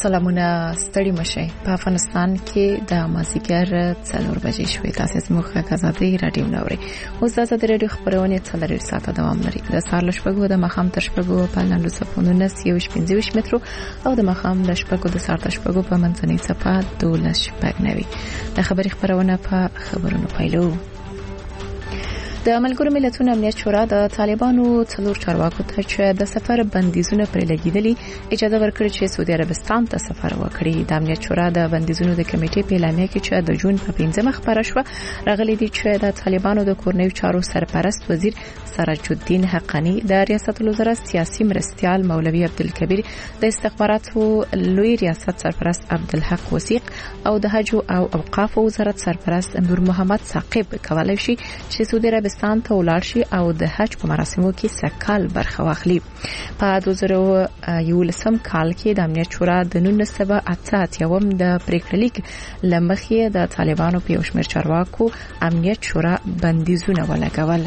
سلامونه ستړي مشه په افغانستان کې د مازیګر 4 بجې شوې تاسو زموږ غږ رادیو نوري اوس د رادیو خبرونه 4 ساعته دوام لري د سهار لشپګو د مخام تشپګو په لاندو صفونو 15 مترو او د مخام لشپګو د سهار تشپګو په منځنۍ صفه 12 شپږ نوي د خبري خبرونه په خبرونو پایلو د ملګرو ملتونو امنیت شورا د طالبانو څلور چارواکو ته چې د سفر بندیزونه پرې لګیدلي اجازه ورکړي چې سعودي عربستان ته سفر وکړي. د امنیت شورا د بندیزونو د کمیټې په اعلامیه کې چې د جون په 15 خبره شوه راغلي دي چې د طالبانو د کورنیو چارو سرپرست وزیر سراج الدین حقانی د ریاست الوزرا سیاسي مرستيال مولوی عبدالکبیر د استخباراتو لوی ریاست سرپرست عبدالحق وثیق او د حج او اوقاف وزارت سرپرست نور محمد ثاقب کولای شي چې سعودي عربستان ته ولاړ شي او د حج په مراسمو کې سکهال برخه واخلي. په 2011 کال کې د امنیت شورا د 1988 د پریکړه لیک لمخې د طالبانو په یو شمېر چارواکو امنیت شورا بندیزونه ولګول.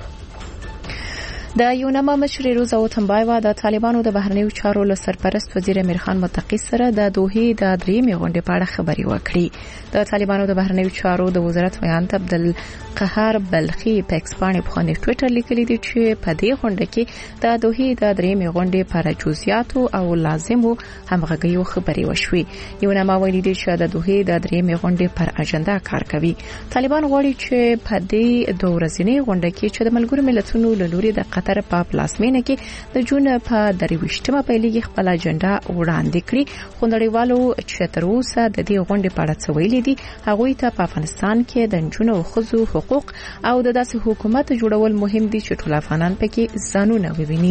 د یونما مشر روزا وتنبایوا د طالبانو د بهرنیو چارو له سرپرست وزیر امیر خان متقی سره د دوحې د درېمې غونډې په اړه خبري وکړي. د طالبانو د بهرنیو چارو د وزارت ویان عبدالقهار بلخي په ایکسپانې په ټوئیټر لیکلي دي چې په دې غونډه کې د دوحې د درېمې غونډې پر جزئیاتو او لازمو همغږیو خبري وشوي. یونما ویلي دي چې د دوحې د درېمې غونډې پر اجنډا کار کوي. طالبان غواړي چې په دې دوه ورځنۍ غونډه کې چې د ملګرو ملتونو له لوري د قطر په پلاسمینه کې د جون په 23مه پیلېږي خپل اجنډا وړاندې کړي. خو نړیوالو چې تر اوسه د دې غونډې په اړه څه ویلي دي هغه ته په افغانستان کې د نجونو او ښځو حقوق او د داسې حکومت جوړول مهم دي چې ټول افغانان پکې ځانونه وویني.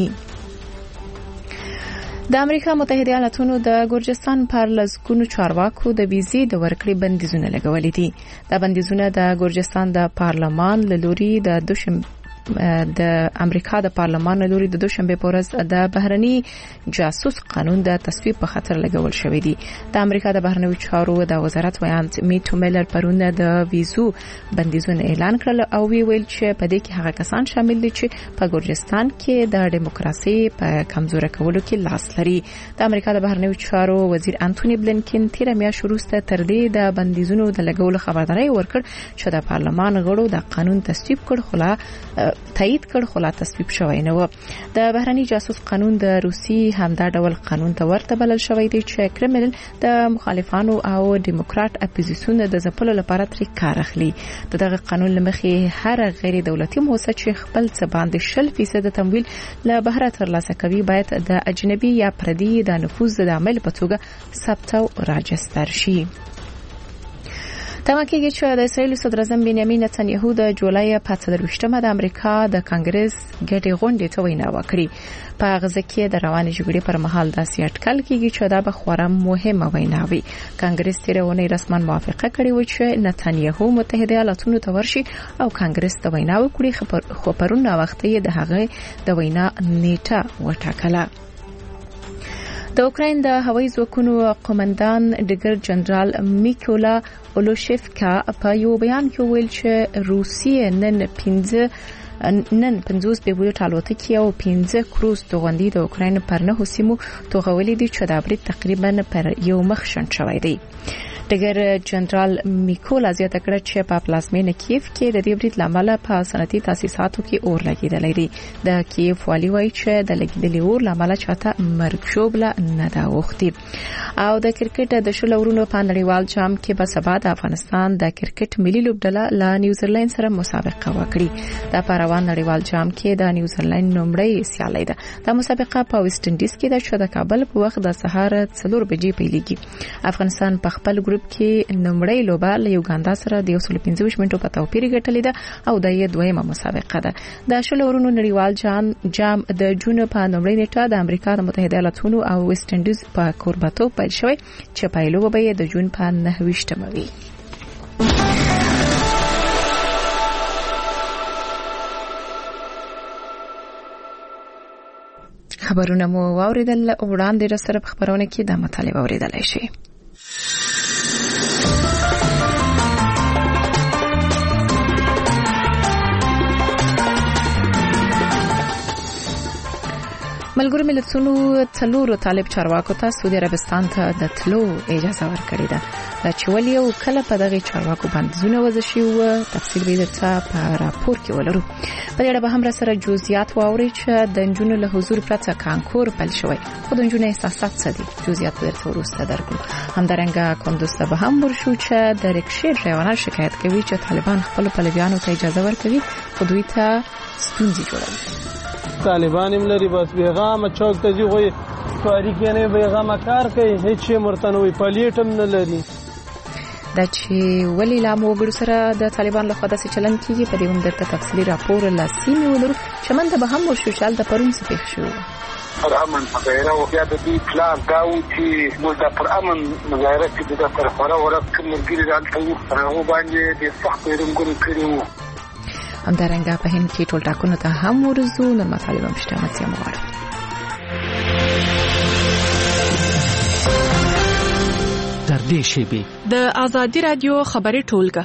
د امریکا متحده ایالاتونو د ګورجستان پر لزګونو چارواکو د ویزې د ورکړې بندیزونه لګولې دي. د بندیزونه د ګورجستان د پارلمان له لوري د امریکا د پارلمان لوري د دوشنبه په ورځ د بهرني جاسوس قانون د تصویب په خاطر لګول شوې دي. د امریکا د بهرنیو چارو د وزارت ویان میټو میلر پرونه د ویزو بندیزونه اعلان کړل او ویل چې په دې کې هغه کسان شامل دي چې په ګورجستان کې د دیموکراسي په کمزوري کولو کې لاس لري. د امریکا د بهرنیو چارو وزیر انټونی بلینکن تیر میاشت وروسته تر دې د بندیزونو د لګولو خبرداري ورکړ چې د پارلمان غړو د قانون تصویب کړ تایید کړ خو لا تصویب شوی نه و. د بهرني جاسوس قانون د روسي همدا ډول قانون ته ورته بلل شوی دی چې کرملن د مخالفانو او دیموکرات اپوزیسیون د ځپلو لپاره تر کار اخلي. دغه قانون لمخې هر غیر دولتي مؤسسه چې خپل څه باندې 0% تمویل له بهر ترلاسه کوي باید د اجنبي یا پردي د نفوذ د عمل په توګه ثبت او راجستر شي. تمکیږي چې د اسرائیل صدر اعظم بنیامین نتنیاهو د جولای 15مه د امریکا د کانګرس ګډې غونډې ته وینا وکړي. په غزه کې د روانې جګړې پر مهال داسې اټکل کیږي چې دا به خورا مهمه وینا وي. کانګرس تیرونه رسماً موافقه کړې و چې نتنیاهو متحده ایالاتونو ته ورشي او کانګرس ته وینا وکړي خو پرونه وخت یې د هغه د وینا نیټه وټاکله. د اوکراین د هوایي ځواکونو قومندان ډګر جنرال میکولا اولوشیفکا په یو بیان کې ویل چې روسیه نن 50 پیلوټ الوتکې او 15 کروز توغندي د اوکراین پر 9 سیمو توغولې دي چې د برید تقریبا پر یو مخ شنډ شوی دی. ډګر جنرال میکولا زیاته کړه چې په پلازمینه کیف کې د دې برید لامل په صنعتي تاسیساتو کې اور لګیدلې دي. د کیف والی وایي چې د لګیدلې اور لامل چاته مرګ شوبله نه دا وختي. او د کرکټ د شلورونو په نړیوال جام کې به سبا د افغانستان د کرکټ ملي لوبډله له نیوزیلند سره مسابقه وکړي. د پروان نړیوال جام کې د نیوزیلند نومړی سیالي ده. د مسابقه په ویسټ انډیز کې د چې د کابل په وخت د سهار 4 بجې پیلېږي. افغانستان په خپل کې نومړی لوبه له یوګاندا سره د 115 منټو په توپیر ګټلې ده او د یې دویمه مسابقه ده. د شلورونو نړیوال جام د جون په نومړی نیټه د امریکا د متحده ایالاتونو او ویسټ انډیز په کورباتو پیل شوی چې پایلو به د جون په 9مه وي. خبرونه مو واوریدل وړاندې سره په خبرونه کې د مطالبه اوریدلای شي. ملګرو ملتونو څلورو طالب چارواکو ته سعودي عربستان ته د تلو اجازه ورکړې ده. دا چې ولې او کله په دغه چارواکو بندیزونه وضع شي او تفصیل به درته په راپور کې ولرو. په دې اړه به هم سره جزئیات واوري چې د نجونو له حضور پرته کانکور پیل شوی، خو د نجونو احساسات څه دي؟ جزئیات درته وروسته درکړو. همدارنګه کندوز ته به هم ورشو چې د ریکشې ډرایوران شکایت کوي چې طالبان خپل پلویانو ته اجازه ورکوي خو دوی ته ستونزې جوړوي. طالبان هم لري بس پیغام چوک ته ځي تاریخ نه پیغام کار کوي، هیڅ مرتنه وي پالیټ هم نه لري. دا چې ولې لا موږ سره د طالبان له خوا داسې چلن کیږي په دې هم درته تفصیلي راپور لاسینه ولرو. شمن ته به هم ورشو چې د پرون څه پېښ شو. امن مظاهره او بیا د دې پلان دا و چې موږ د پر امن مظاهره چې د طرفه ورکړو ملګری راځي هغه باندې د سخت رنګونو کړیو. همدارنګه په هند کې ټول ټاکنو ته هم ورزو نو مطالب هم شته مڅیا مغواړي. در دې شیبه د آزادی رادیو خبري ټولګه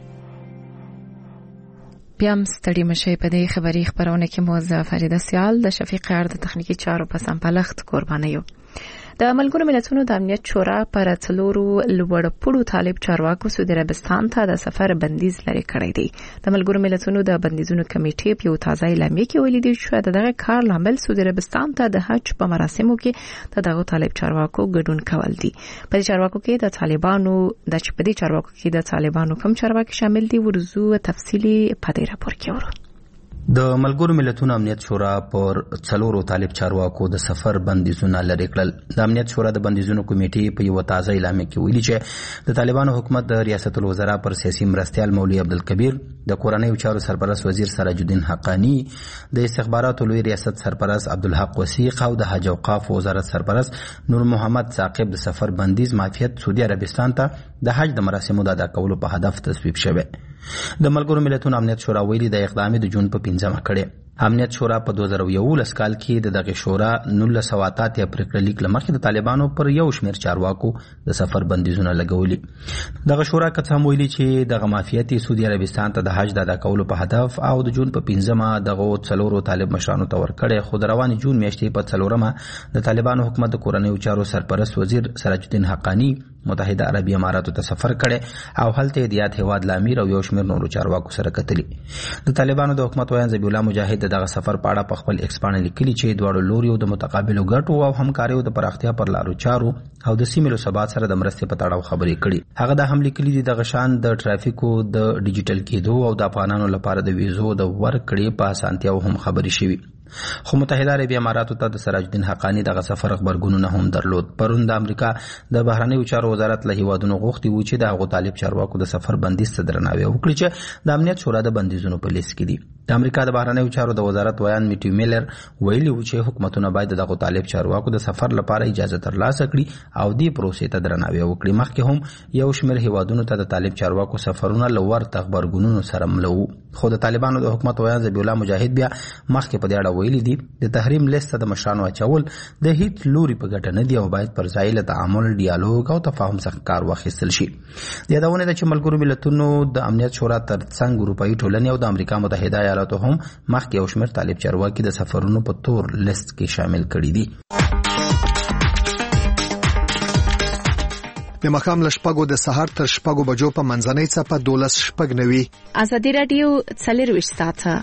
بیا ستړي مشه په دې خبري خبرونه کې موزه فریده سیال د شفیق ارد تخنیکی چارو په سمپلخت قرباني یو. د ملګرو ملتونو د امنیت شورا پر څلورو لوړپوړو طالب چارواکو سعودي عربستان ته د سفر بندیز لري کړی دی. د ملګرو ملتونو د بندیزونو کمیټې په یو تازه اعلامیه کې ویلي دی چې دغه کار لامل سعودي عربستان ته د حج په مراسمو کې دغه طالب چارواکو ګډون کول دي. په دې چارواکو کې د طالبانو کوم چارواکي شامل دي ورزو تفصیلی په دې راپور کې ورو. د ملګرو ملتونو امنیت شورا پر څلورو طالب چارواکو د سفر بندیزونه لري کړل. د امنیت شورا د بندیزونو کمیټې په یو تازه اعلامیه کې ویلي چې د طالبانو حکومت د ریاست الوزرا پر سیاسي مرستیال مولوي عبدالکبیر، د کورنۍ چارو سرپرست وزیر سراج الدین حقانی، د استخباراتو لوی ریاست سرپرست عبدالحق وثیق او د حج اوقاف وزارت سرپرست نور محمد ثاقب د سفر بندیز معافیت سعودي عربستان ته د حج د مراسمو د ادا کولو په هدف تصویب شوی. د ملګرو ملتونو امنیت شورا ویلي د اقدام د جون په 15 کړي. امنیت شورا په 2011 کال کې د دغه شورا 1988 اپریل لیک لمخې د طالبانو پر یو شمېر چارواکو د سفر بندیزونه لګولي. دغه شورا کڅ هم ویلي چې دغه معافیت سعودي عربستان ته د حج د ادا کولو په هدف او د جون په 15 دغه څلورو طالب مشرانو ته ورکړي، خو د رواني جون میاشتې په 4 د طالبانو حکومت د کورنۍ چارو سرپرست وزیر سراج الدین حقانی متحده عربی اماراتو ته سفر کړي او هلته د یاد هواد لامیر او یو شمېر نورو چارواکو سره کتلي. د طالبانو د حکومت وایي ذبیح الله مجاهد دغه سفر په اړه په خپل ایکس باندې لیکلي چې دواړو لوریو د متقابلو ګټو او همکاریو د پراختیا پر لارو چارو او د سیمې له ثبات سره د مرستې په تړاو خبرې کړي. هغه د هم لیکلي دي د غشان د ټرافیکو د ډیجیټل کېدو او د افغانانو لپاره د ویزو د ورکړې په اسانتیاو هم خبرې شوي. خو متحده عربی اماراتو ته د سراج الدین حقانی دغه سفر خبرګونونه هم درلود. پرون د امریکا د بهرنیو چارو وزارت له هیوادونو غوښتي و چې د هغو طالب چارواکو د سفر بندیز ته درناوی وکړي چې د امنیت شورا د بندیزونو په لیست کې دي. د امریکا د بهرنیو چارو د وزارت ویان میټیو میلر ویلي و چې حکومتونه باید دغه طالب چارواکو د سفر لپاره اجازه ترلاسه کړي او دې پروسې ته درناوی وکړي. مخکې هم یو شمېر هیوادونو ته د طالب چارواکو سفرونه له ورته خبرګونونو سره ملو، خو د طالبانو د حکومت ویان ذبیح الله مجاهد بیا مخکې په دې اړه ویلي دي د تحریم لیست د مشرانو اچول د هیڅ لوري په ګټه نه دی او باید پر ځای له تعامل، ډیالوګ او تفاهم څخه کار واخیستل شي. د یادونه ده چې ملګرو ملتونو د امنیت شورا ترڅنګ اروپایي ټولنې او د امریکا متحده ایالاتو هم مخکې یو شمېر طالب چارواکي د سفرونو په تور لیست کې شامل کړي دي. د مخام لشپګو د سحر تر شپګو بجو په منځنۍ څپه 12:09 آزادی رادیو 24 ساعته.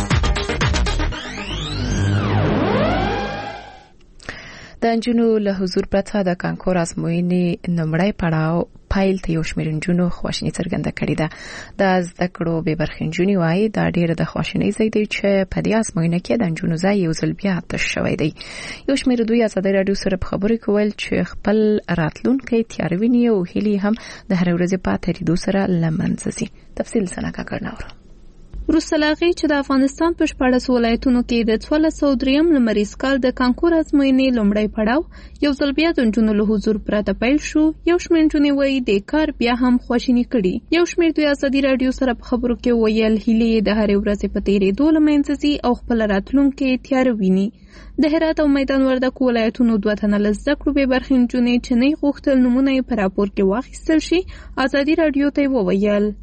د نجونو له حضور پرته د کانکور ازموینې نمړی پړاو پایل ته یو شمېر نجونو خواشیني څرګنده کړې ده. د زده کړو بې برخې نجونې وایي دا ډېره د خواشینۍ ځای دی چې په دې ازموینه کې د نجونو ځای یو ځل بیا تش شوی دی. یو شمېر دوی ازادي راډیو سره په خبرو کې ویل چې خپل راتلونکی تیار ویني او هیلې هم د هرې ورځې په تېرېدو سره له منځه ځي. تفصیل سنکا کړناوره وروسته له هغې چې د افغانستان په 14 ولایتونو کې د 1403 لمریز کال د کانکور ازموینې لومړی پړاو یو ځل بیا د نجونو له حضور پرته پیل شو، یو شمېر نجونې وایي د کار بیا هم خواشیني کړي. یو شمېر دوی ازادي راډیو سره په خبرو کې ویل هیلې د هرې ورځې په تېرېدو له منځه ځي او خپل راتلونکی تیاره ویني. د هرات او میدان وردګو ولایتونو 2 تنه له زده کړو بې برخې نجونې چې نه یې غوښتل نومونه یې په راپور کې واخیستل شي ازادي راډیو ته یې وویل.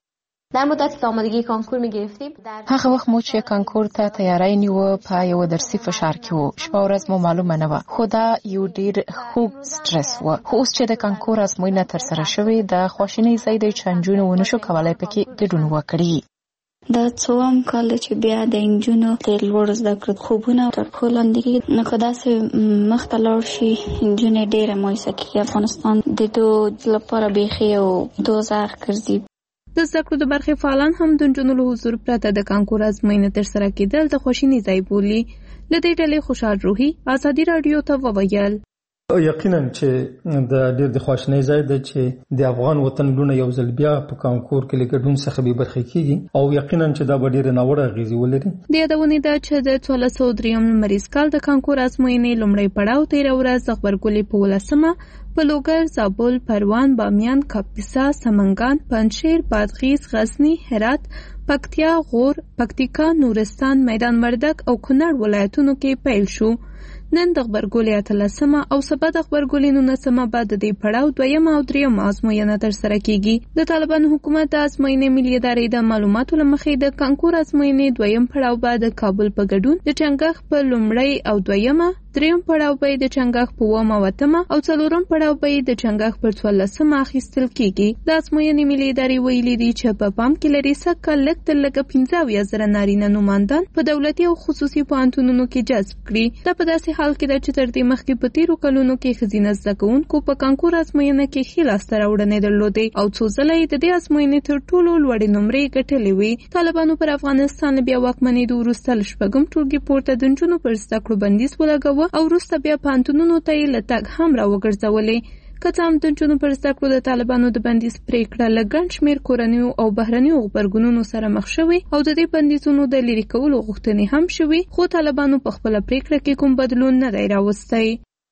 در مدت آمادگی کنکور می‌گرفتیم. هغه وخت مو چې کانکور ته تیاری نیو په یو درسي فشار کې وو. شپه ورځ مو معلومه نه و. خو دا یو ډیر خوږ سټرس و. خو اوس چې د کانکور ازموینه تر سره شوې د خواشینۍ ځای د چنجونو ونشو کولای پکې ګډون وکړي. دا څوم کال چې بیا د انجونو د لوړ زده کړو خوبونه تر پولاندې نه کداسې مختلف شي انجونې ډېره موثقه کې افغانستان د دوه لپاره بيخي او دوزار ګرځي. د زده کړو د برخې فعالان هم د نجونو له حضور پرته د کانکور ازموینې تر سره کېدل د خوشینۍ ځای بولي. له دې ډلې خوشحال روحي ازادي رادیو ته وویل یقینا چې د ډېر د خوشنۍ ځای د چې د افغان وطن لونه یو ځل بیا په کانکور کې لګډون څخه به برخه کیږي او یقینا چې دا به ډېر ناوړه غیزي ولري. د یادونې ده چې د 1403 لمریز کال د کانکور ازموینې لومړی پړاو 13 ورځ د خبرګولې په ولسمه په لوګر، زابل، پروان، بامیان، کاپیسا، سمنګان، پنجشیر، بادغیس، غزنی، هرات، پکتیا، غور، پکتیکا، نورستان، میدان وردګ او کونړ ولایتونو کې پیل شو. نن د خبرګولې اتلسمه او سبا د خبرګولې 19مه بعد د دې پړاو 2 او 3 ازموینه تر سره کیږي. د طالبانو حکومت د ازموینې ملي ادارې د معلوماتو لمخې د کانکور ازموینې 2م پړاو بعد د کابل په ګډون د چنګاښ په لومړی او 2مه، 3م پړاو به د چنګاښ په 9مه وتمه او 4م پړاو به د چنګاښ پر 14مه اخیستل کیږي. د ازموینې ملي ادارې ویلي دي چې په پام کې لري سکه لږ تر لږه 15,000 نارینه نوماندان په دولتي او خصوصي پوهنتونونو کې جذب کړي. دا په داسې حال کې ده چې تر دې مخکې په تیرو کلونو کې ښځینه زده کوونکو په کانکور ازموینه کې ښې لاسته راوړنې درلودې او څو ځله یې د دې ازموینې تر ټولو لوړې نمرې ګټلې وې. طالبانو پر افغانستان بیا واکمنېدو وروسته له شپږم ټولګي پورته د نجونو پر زده کړو بندیز ولګاوه او وروسته بیا پوهنتونونو ته یې له تګ هم راوګرځولې. که څه هم د نجونو پر زده کړو د طالبانو د بندیز پریکړه له ګڼ شمېر کورنیو او بهرنیو غبرګونونو سره مخ شوې او د دې بندیزونو د لرې کولو غوښتنې هم شوې، خو طالبانو په خپله پریکړه کې کوم بدلون نه دی راوستی.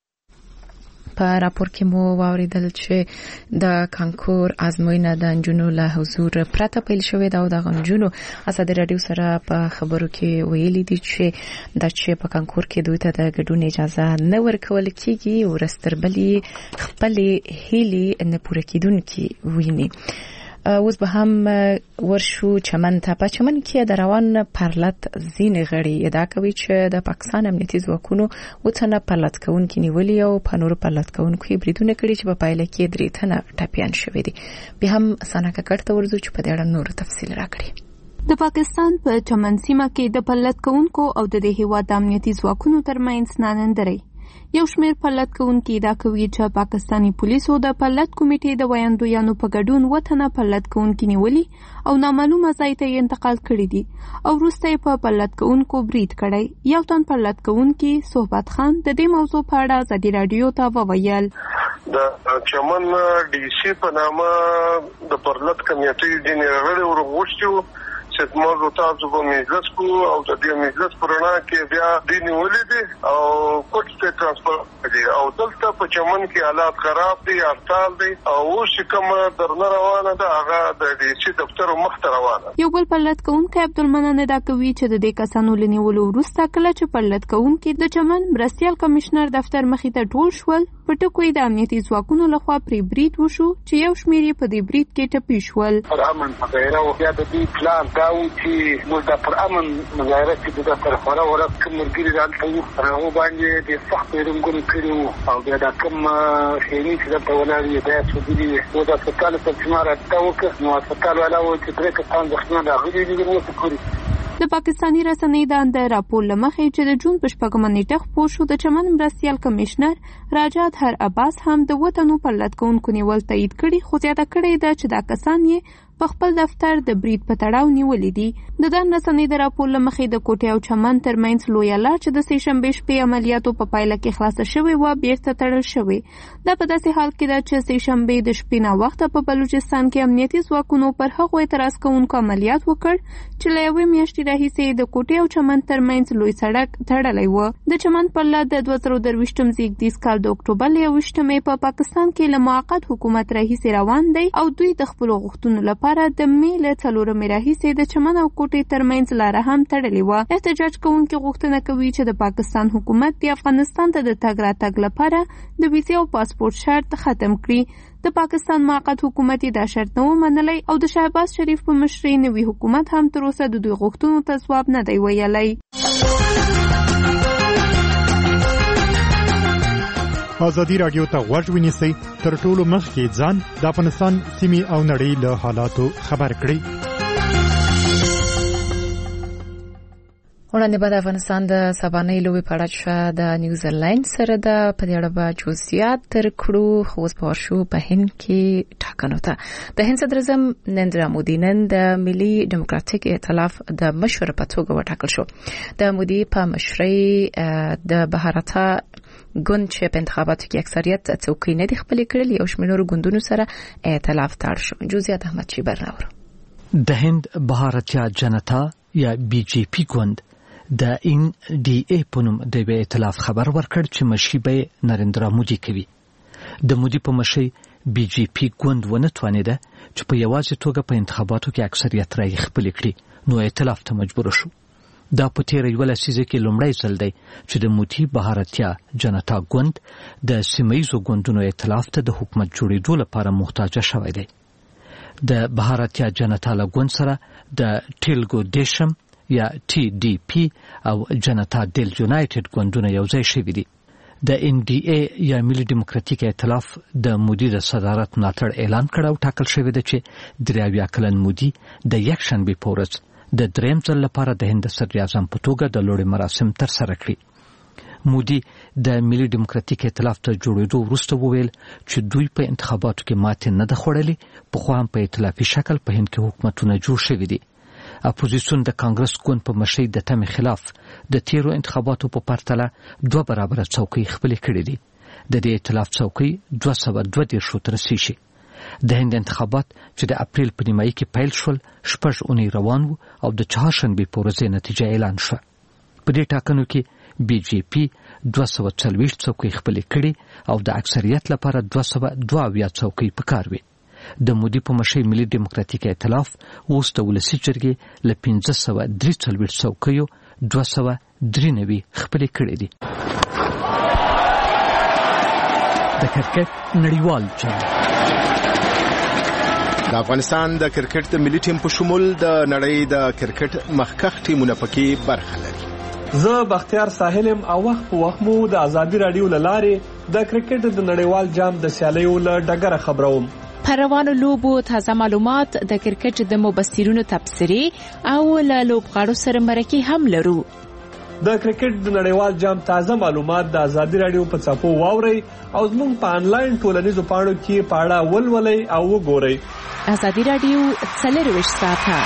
په راپور کې مو واوریدل چې د کانکور ازموینه د نجونو له حضور پرته پیل شوې ده او د نجونو ازادي رادیو سره په خبرو کې ویلي دي چې په کانکور کې دوی ته د ګډون اجازه نه ورکول کیږي او رستربلي خپل هیلي نه پوره کیدونکي ویني. اوس به هم ورشو چمن ته. په چمن کې د روان پرلط ځینې غړي ادعا کوي چې د پاکستان امنیتي ځواکونو وڅنه پرلط کوونکي نیولي او په نورو پرلط کوونکو بریدونه کړي چې په پایله کې 3 تنه ټپیان شوي دي. بیا هم سانکه کړته ورزو چې په دې اړه نور تفصیل راکړي. د پاکستان په چمن سیمه کې د پرلط کوونکو او د هیواد امنیتي ځواکونو ترمنځ نانندري یو شمېر پرلط کوونکي دا کوي چې پاکستاني پولیسو د پرلط کمیټې د ویاندویانو په ګډون وطنه پرلط کوونکي نیولي او نامعلومه ځای ته یې انتقال کړي دي او وروسته یې په پرلط کوونکو برید کړی. یو تن پرلط کوونکي صحبت خان د دې موضوع په اړه ازادي رادیو ته وویل د چمن ډي سي په نامه د پرلط کمیټې د نړۍ ورغوښتو چې موږ تاسو په مجلس کو او د دې مجلس پرانا کې بیا د نیولې دي او کوټ ته ترانسفر دي او دلته په چمن کې حالات خراب دي، هړتال دي او اوس کوم درنه روانه ده هغه د دې چې دفتر مخ ته روانه. یو بل پرلط کوونکی عبدالمنان دا کوي چې د دې کسانو لنیولو وروسته کله چې پرلط کوونکي د چمن مرستیال کمشنر دفتر مخې ته ټول شول په ټکوي د امنیتي ځواکونو لخوا پرې برید وشو چې یو شمېر یې په دې برید کې ټپي شول. امن غیره او بیا د دې پلان دا و چې موږ د پر امن مظاهره چې د طرفه ولا کوم مرګري راځي هغه باندې د سخت رنګونو کړیو او بیا دا کوم خېنی چې د ولادي د سودی او د فکاله ترجمه راټاوکه نو فکاله ولا و چې درې کسان ځخنه راغلي دي نو څه کوي. د پاکستاني رسنۍ د راپور لمخې چې د جون په 8مه نیټه خپور شو د چمن مرستیال کمشنر راجات هر عباس هم د وطنو پرلط کوونکو نیول تایید کړي، خو زیاته کړي دا چې دا کسان یې په خپل دفتر د برید په تړاو نیولې دي. د رسنۍ د راپور لمخې د کوټې او چمن ترمنځ لویه لار چې د سې شنبې شپې عملیاتو په پایله کې خلاصه شوې و بیرته تړل شوې. دا په داسې حال کې ده چې سې شنبې د شپې نه وخته په بلوچستان کې امنیتي ځواکونو پر هغو اعتراض کوونکو عملیات وکړ چې له یوې میاشتې راهیسې د کوټې او چمن ترمنځ لوی سړک تړلی و. د چمن پرلط د 2023 زیږدیز کال د اکتوبر 21 په پاکستان کې له موقت حکومت راهیسې روان دی او دوی د خپلو غوښتنو لپاره لپاره د می له 4 راهیسې د چمن او کوټې ترمنځ لاره هم تړلې وه. احتجاج کوونکي غوښتنه کوي چې د پاکستان حکومت د افغانستان ته د تګ راتګ لپاره د ویزې او پاسپورت شرط ختم کړي. د پاکستان موقت حکومت دا شرط نه منلی او د شهباز شریف په مشرۍ نوي حکومت هم تر اوسه د دوی غوښتنو ته ځواب نه دی ویلی. ازادي راډیو ته غوږ ونیسئ، تر ټولو مخکې ځان د افغانستان سیمې او نړۍ له حالاتو خبر کړئ. وړاندې به د افغانستان د سبانۍ لوبې په اړه چې د نیوزیلند سره د په دې اړه به جزئیات درکړو. خو اوس به ورشو په هند کې ټاکنو ته. د هند صدر اعظم نریندرا مودي نن د ملي ډیموکراتیک ائتلاف د مشر په توګه وټاکل شو. د مودي په مشرۍ د بهارتا ګوند چې په انتخاباتو کې اکثریت څوکۍ نه دي خپلې کړلې او شمېر ګوندونو سره ائتلاف تړ شو. جزئیات احمد چیبر راوړو. د هند بهارتیا جنتا یا بی جی پی ګوند د ان ډي اي په نوم د ائتلاف خبر ورکړ چې مشري به نریندرا مودي کوي. د مودي په مشرۍ بی جی پی ګوند ونه توانیده چې په یوازې توګه په انتخاباتو کې اکثریت رایې خپلې کړي، نو ائتلاف ته مجبور شو. دا په تیر یو لسیزه کې لومړی ځل دی چې د مودي بهارتیا جنتا ګوند د سیمه‌ییزو ګوندونو ائتلاف ته د حکومت جوړېدو لپاره محتاج شوی دی. د بهارتیا جنتا له ګوند سره د ټیلګو دیشم یا ټي ډي پی او جنتا دل یونایټډ ګوندونه یو ځای شوي دي. د ان ډي اي یا ملي ډیموکراتیک ائتلاف د مودي د صدارت ملاتړ اعلان کړ او ټاکل شوی دی چې 83 کلن مودي د یکشنبې په ورځ د دریم ځل لپاره د هند صدر اعظم په توګه د لوړې مراسم ترسره کړي. مودي د ملي ډیموکراتیک ائتلاف ته جوړېدو وروسته وویل چې دوی په انتخاباتو کې ماتې نه ده خوړلې، پخوا هم په ائتلافي شکل په هند کې حکومتونه جوړ شوي دي. اپوزیسیون د کانګرس ګوند په مشرۍ د تمې خلاف د تیرو انتخاباتو په پرتله 2 برابره څوکۍ خپلې کړې دي. د دې ائتلاف څوکۍ 222 ته رسیږي. د هند انتخابات چې د اپریل په نیمایي کې پیل شول 6 اونۍ روان وو او د چهارشنبې په ورځ نتیجه اعلان شوه. په دې ټاکنو کې بی جی پی 240 څوکۍ خپلې کړې او د اکثریت لپاره 222 څوکۍ پکار وي. د مودي په مشرۍ ملي ډیموکراتیک ائتلاف اوس د ولسي جرګې له 543 څوکیو 293 خپلې کړې دي. د کرکټ نړیوال جام د افغانستان د کرکټ د ملي ټیم په شمول د نړۍ د کرکټ مخکښ ټیمونه پکې برخه لري. زه بختیار ساحلم او وخت په وخت مو د ازادي رادیو لارې د کرکټ د نړیوال جام د سیالیو له ډګره خبروم. په روانو لوبو تازه معلومات، د کرکټ د مبصرینو تبصرې او له لوبغاړو سره مرکې هم لرو. د کرکټ د نړیوال جام تازه معلومات د ازادي رادیو په څپو واورئ او زموږ په انلاین ټولنیزو پاڼو کې په اړه ولولئ او وګورئ. ازادي رادیو 24 ساعته.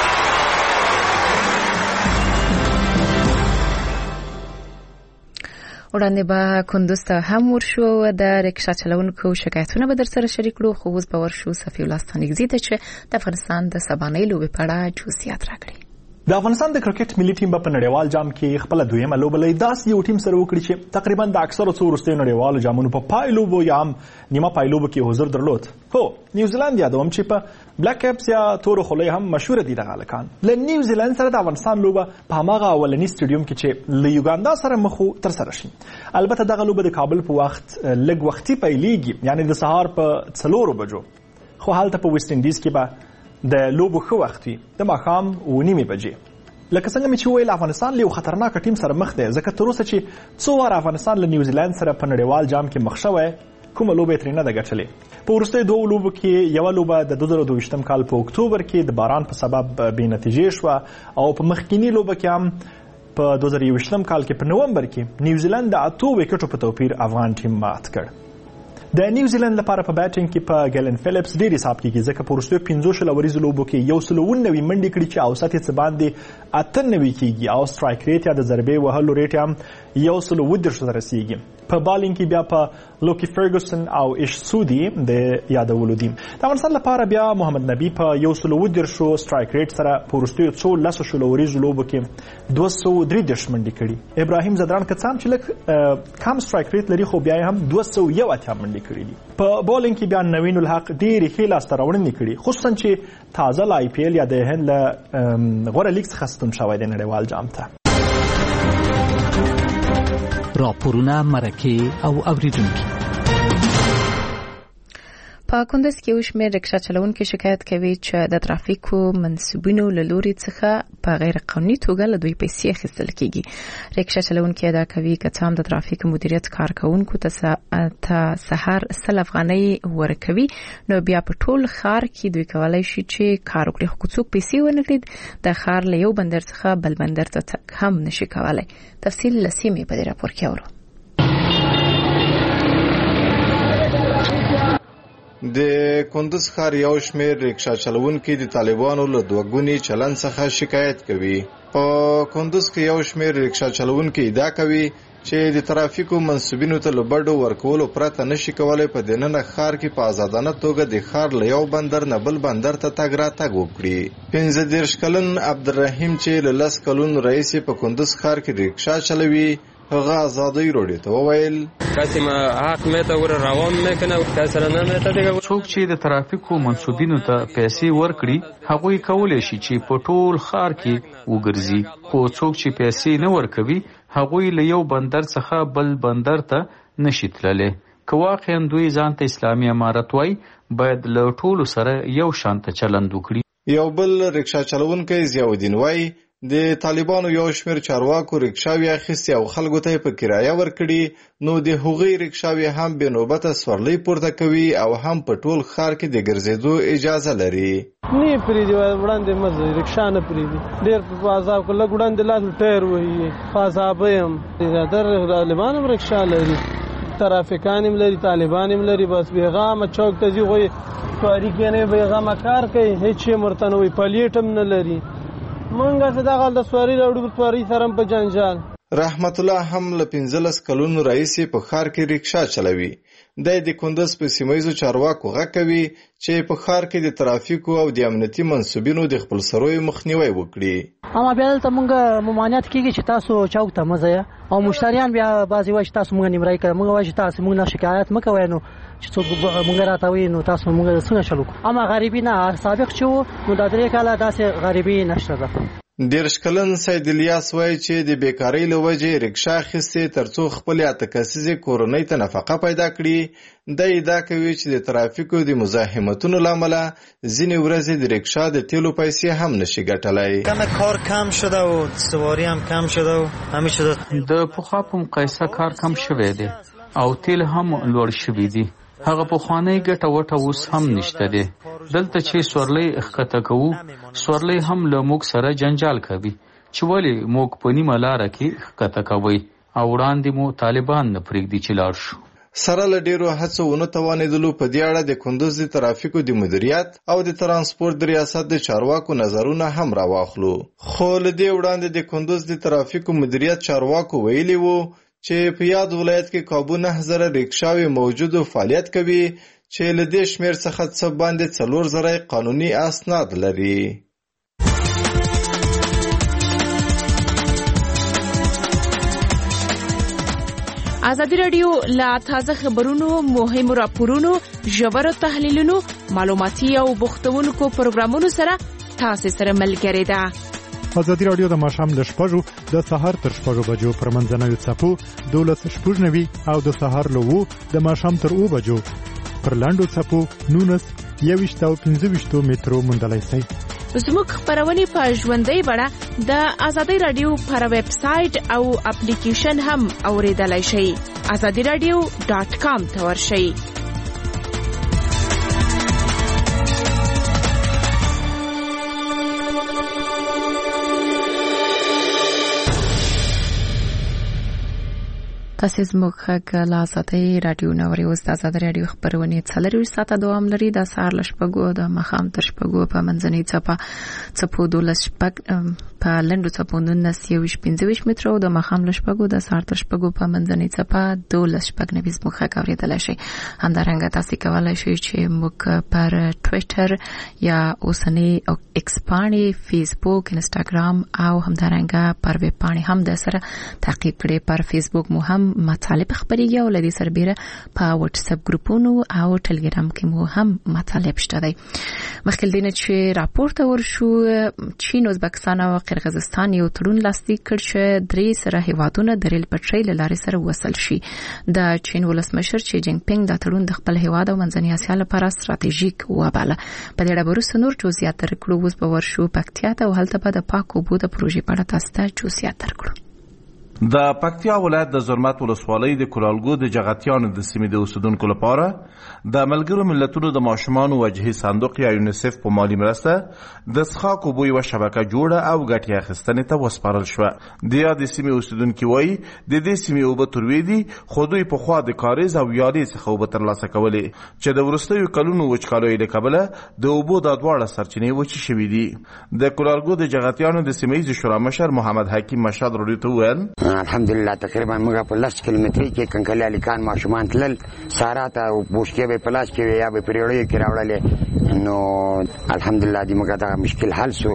وړاندې به کندوز ته هم ورشو. د رکشا چلونکو شکایتونه به در سره شریک کړو. خو اوس به ورشو صفي الله ستانکزي ته چې د افغانستان د سبانۍ لوبې په اړه جزئیات راکړي. د افغانستان د کرکټ ملي ټیم په نړیوال جام کې خپل دویمه لوبه لري. داسې یو ټیم سره وکړي چې تقریبا د اکثرو څو وروستیو نړیوالو جامونو په پایلوبو یا هم نیمه پایلوبو کې حضور درلود. هو نیوزیلند یادوم چې په بلیک کیپس یا تور خولۍ هم مشهور دي دغه هلکان. له نیوزیلند سره د افغانستان لوبه په هماغه اولنی سټیډیوم کې چې له یوګاندا سره مخ ترسره شي. البته دغه لوبه د کابل په وخت لږ وختي پیلېږي، یعنی د سهار په 4 بجو. خو هلته په ویسټ انډیز کې به د لوبو ښه وخت وي، د ماښام 9 بجې. لکه څنګه مې چې ویل افغانستان له یو خطرناک ټیم سره مخ دی، ځکه تر اوسه چې 2 واره افغانستان له نیوزیلند سره په نړیوال جام کې مخ شوی، کومه لوبه ترې نه ده ګټلې. په وروستیو 2 لوبو کې یو لوبه د 2022 کال په اکتوبر کې د باران په سبب بې نتیجې شوه او په مخکینی لوبه کې هم په 2021 کال کې په نومبر کې نیوزیلند د 8 وکټو په توپیر افغان ټیم مات کړ. د نیوزیلند لپاره په بیټینګ کې په ګیلن فلیپس ډیر حساب کیږي، ځکه په وروستیو 15 لوریزو لوبو کې 190 منډې کړي چې اوسط یې څه باندې 98 کیږي او سټرایک ریټ یا د ضربې وهلو ریټ هم 110 ته رسیږي. په بالینګ کې بیا په لوکی فرګوسن او ایش سودی د یادولو دي. د افغانستان لپاره بیا محمد نبی په 130 سټرایک ریټ سره په وروستیو 13 شلوريزو لوبو کې 203 منډې کړي. ابراهیم زدران کڅام چې لکه کم سټرایک ریټ لري خو بیا هم 201 منډې کړي دي. په بالینګ کې بیا نوین الحق ډېرې ښې لاسته راوړنې کړي، خصوصا چې تازه له آی پی ایل یا د هند له غوره لیګ څخه ستون شوی دی نړیوال جام ته. راپورونه، مرکې او اوریدونکي. په کندز کې یو شمېر رکشا چلونکي شکایت کوي چې د ترافیکو منصوبینو له لوري څخه په غیر قانوني توګه له دوی پیسې اخیستل کیږي. رکشا چلونکي ادعا کوي که څه هم د ترافیک مدیریت کارکونکو ته سهار 100 افغانۍ ورکوي نو بیا په ټول ښار کې دوی کولای شي چې کار وکړي، خو څوک پیسې ونه کړي د ښار له یو بندر څخه بل بندر ته تګ هم نشي کولای. تفصیل له سیمې په دې راپور کې اورو. د کندز ښار یو شمېر رکشا چلونکي د طالبانو له دوګوني چلن څخه شکایت کوي. په کندز کې یو شمېر رکشا چلونکي ادعا کوي چې د ترافیکو منصوبینو ته له بډو ورکولو پرته نشي کولای په دننه ښار کې په آزادانه توګه د ښار له یو بندر نه بل بندر ته تګ راتګ وکړي. 15 کلن عبدالرحیم چې له 10 کلونو راهیسې په کندز ښار کې رکشا چلوي هغه آزادۍ روډي ته وویل کسی ما حق میته ور روان میکنه کسی را نمیته دیگه. څوک چې د ترافیکو منصوبینو ته پیسې ورکړي هغوی کولی شي چې په ټول ښار کې وګرځي، خو څوک چې پیسې نه ورکوي هغوی له یو بندر څخه بل بندر ته نشي تللی. که واقعا دوی ځان ته اسلامي امارت وای باید له ټولو سره یو شانته چلند وکړي. یو بل رکشا چلونکی ضیاءالدین وای د طالبانو یو شمېر چارواکو رکشاوې اخیستې او خلکو ته په کرایه ورکړي، نو د هغوی رکشاوې هم بې نوبته سورلۍ پورته کوي او هم په ټول ښار کې د ګرځېدو اجازه لري. نه پرېږدي وړاندې مه ځئ، رکشا نه پرېږدي. ډېر په عذاب کې لږ وړاندې لاس ټایر وهي، په عذابه یم. زیاتره طالبان هم رکشا لري، ترافیکان هم لري، طالبان هم لري. بس بېغامه چوک ته ځي، هغوی سواري کوي، بېغامه کار کوي، هېڅ شی هم ورته نه وایي، پلیټ هم نه لري. منګه چې دغه د سواري راوړو سواري سره په جنجال. رحمت الله هم له 15 کلونو راهیسې په ښار کې رکشا چلوي. د کندز په سیمایزو چارواکو غږ کوي چې په ښار کې د ترافیکو او د امنیتي منصوبینو د خپل سروي مخنیوي وکړي. اما بیا دلته موږ ممانعت کیږي چې تاسو چوک ته مه ځئ، او مشتریان بیا بعضې وایي چې تاسو موږ نیمرایي کړئ، موږ وایي چې تاسو موږ نه شکایت مه کوئ، نو چې څوک موږ راته وایي نو تاسو موږ څنګه چلو کوو. اما غریبي نه، سابق چې وو نو دا 3 کاله داسې غریبي نشته ده. 13 کلن سید الیاس وایي چې د بیکارۍ له وجې رکشا اخیستې ترڅو خپلې 8 کسیزې کورنۍ ته نفقه پیدا کړي. د ادعا کوي چې د ترافیکو د مزاحمتونو له امله ځینې ورځې د رکشا د تیلو پیسې هم نشي ګټلی. کمه کار کم شده و سواری هم کم شده و همه شده. د پخوا په مقایسه کار کم شوی دی او تیل هم لوړ شوی دی. هغه پخوانی ګټه وټه اوس هم نشته دی. دلته چې سورلۍ ښکته کوو سورلۍ هم له موږ سره جنجال کوي چې ولې موږ په نیمه لاره کې ښکته کوئ او وړاندې مو طالبان نه پرېږدي چې لاړ شو. سره له ډېرو هڅو ونه توانېدلو په دې اړه د کندز د ترافیکو د مدیریت او د ترانسپورت د ریاست د چارواکو نظرونه هم راواخلو. خو له دې وړاندې د کندز د ترافیکو مدیریت چارواکو ویلي وو چې په یاد ولایت کې کابو 9000 رکشاوې موجود او فعالیت کوي چې له دې شمېر څخه څه باندې 4000 قانوني اسناد لري. ازادي رادیو لا تازه خبرونو، مهمو راپورونو، ژورو تحلیلونو، معلوماتي او بوختونکو پروګرامونو سره تاسو سره ملګری ده. ازادي رادیو د ماښام ل 6 د سحر تر 6 بجو پر منځنوي څپو 12:90 او د سحر له 2 د ماښام تر 2 بجو پر لاندو څپو 19 او 15 مترو مندلای شي. زموږ خبرونه په ژوندۍ بڼه د ازادي رادیو پر ویب سټ او اپلیکیشن هم اوریدلای شئ. azadiradio.com ته ورشئ. تاسو زموږ غږ له ازادي رادیو نوري اوس د ازادي رادیو خبرونه 40 ساعته دوام لري. د سهار ل 6 د ماښام تر 6 په منځنۍ څپو 12 په په لنډو څپو 1915 متره او د مخام لشپګو د سهار تر شپږو په منځنۍ څپه 12 موږ اوریدلای شي. همدارنګه تاسو کولای شئ چې موږ پر ټوئیټر یا اوسنی ایکس باندې فیسبوک، انستګرام او همدارنګه پر ویب باندې هم د سره تعقیب کړئ. پر فیسبوک مو هم مطالب خبريږي او لدی سربېره په واتس اپ ګروپونو او ټلګرام کې مو هم مطالب شته دی. مخکې دینه چې راپورټ ورشو چین، ازبکستان او قرغیزستان یو تړون لاسلیک کړ چې درې سره هیوادونه د ریل پټرۍ لارې سره وصل شي. د چین ولسمشر شي جینګ پینګ د تړون د خپل هیواد او منځنۍ اسیا لپاره ستراتیژیک وباله. په دې اړه ورسره نور جزئیات درکړو. اوس به ورشو پکتیا ته او هلته به د پاک اوبو د پروژې په اړه تاسو ته جزئیات درکړو. د پکتیا ولایت د زرمت ولسوالۍ د کولالګو د جغتیانو د سیمې د اوسیدونکو لپاره د ملګرو ملتونو د ماشومانو وجهي صندوق یا یونیسف په مالی مرسته د څښاک اوبو یوه شبکه جوړه او ګټې اخیستنې ته وسپارل شوه. د یادې سیمې اوسیدونکي وایي د دې سیمې اوبه تروې دي، خو دوی پخوا د کاریز او ویالې څخه اوبه ترلاسه کولې چې د وروستیو کلونو وچکالیو له کبله د اوبو دا دواړه سرچینې وچې شوي دي. د کولالګو د جغتیانو د سیمه ییز شورا مشر محمد حکیم مشهد راډیو ته وویل الحمدلله تقریبا موږ په 10 کیلومتري کې کنکلي الیکان ماشومان تلل سارا ته بوشکې به پلاس کې یا به پریړې کې راوړلې، نو الحمدلله دې موږ دا مشکل حل سو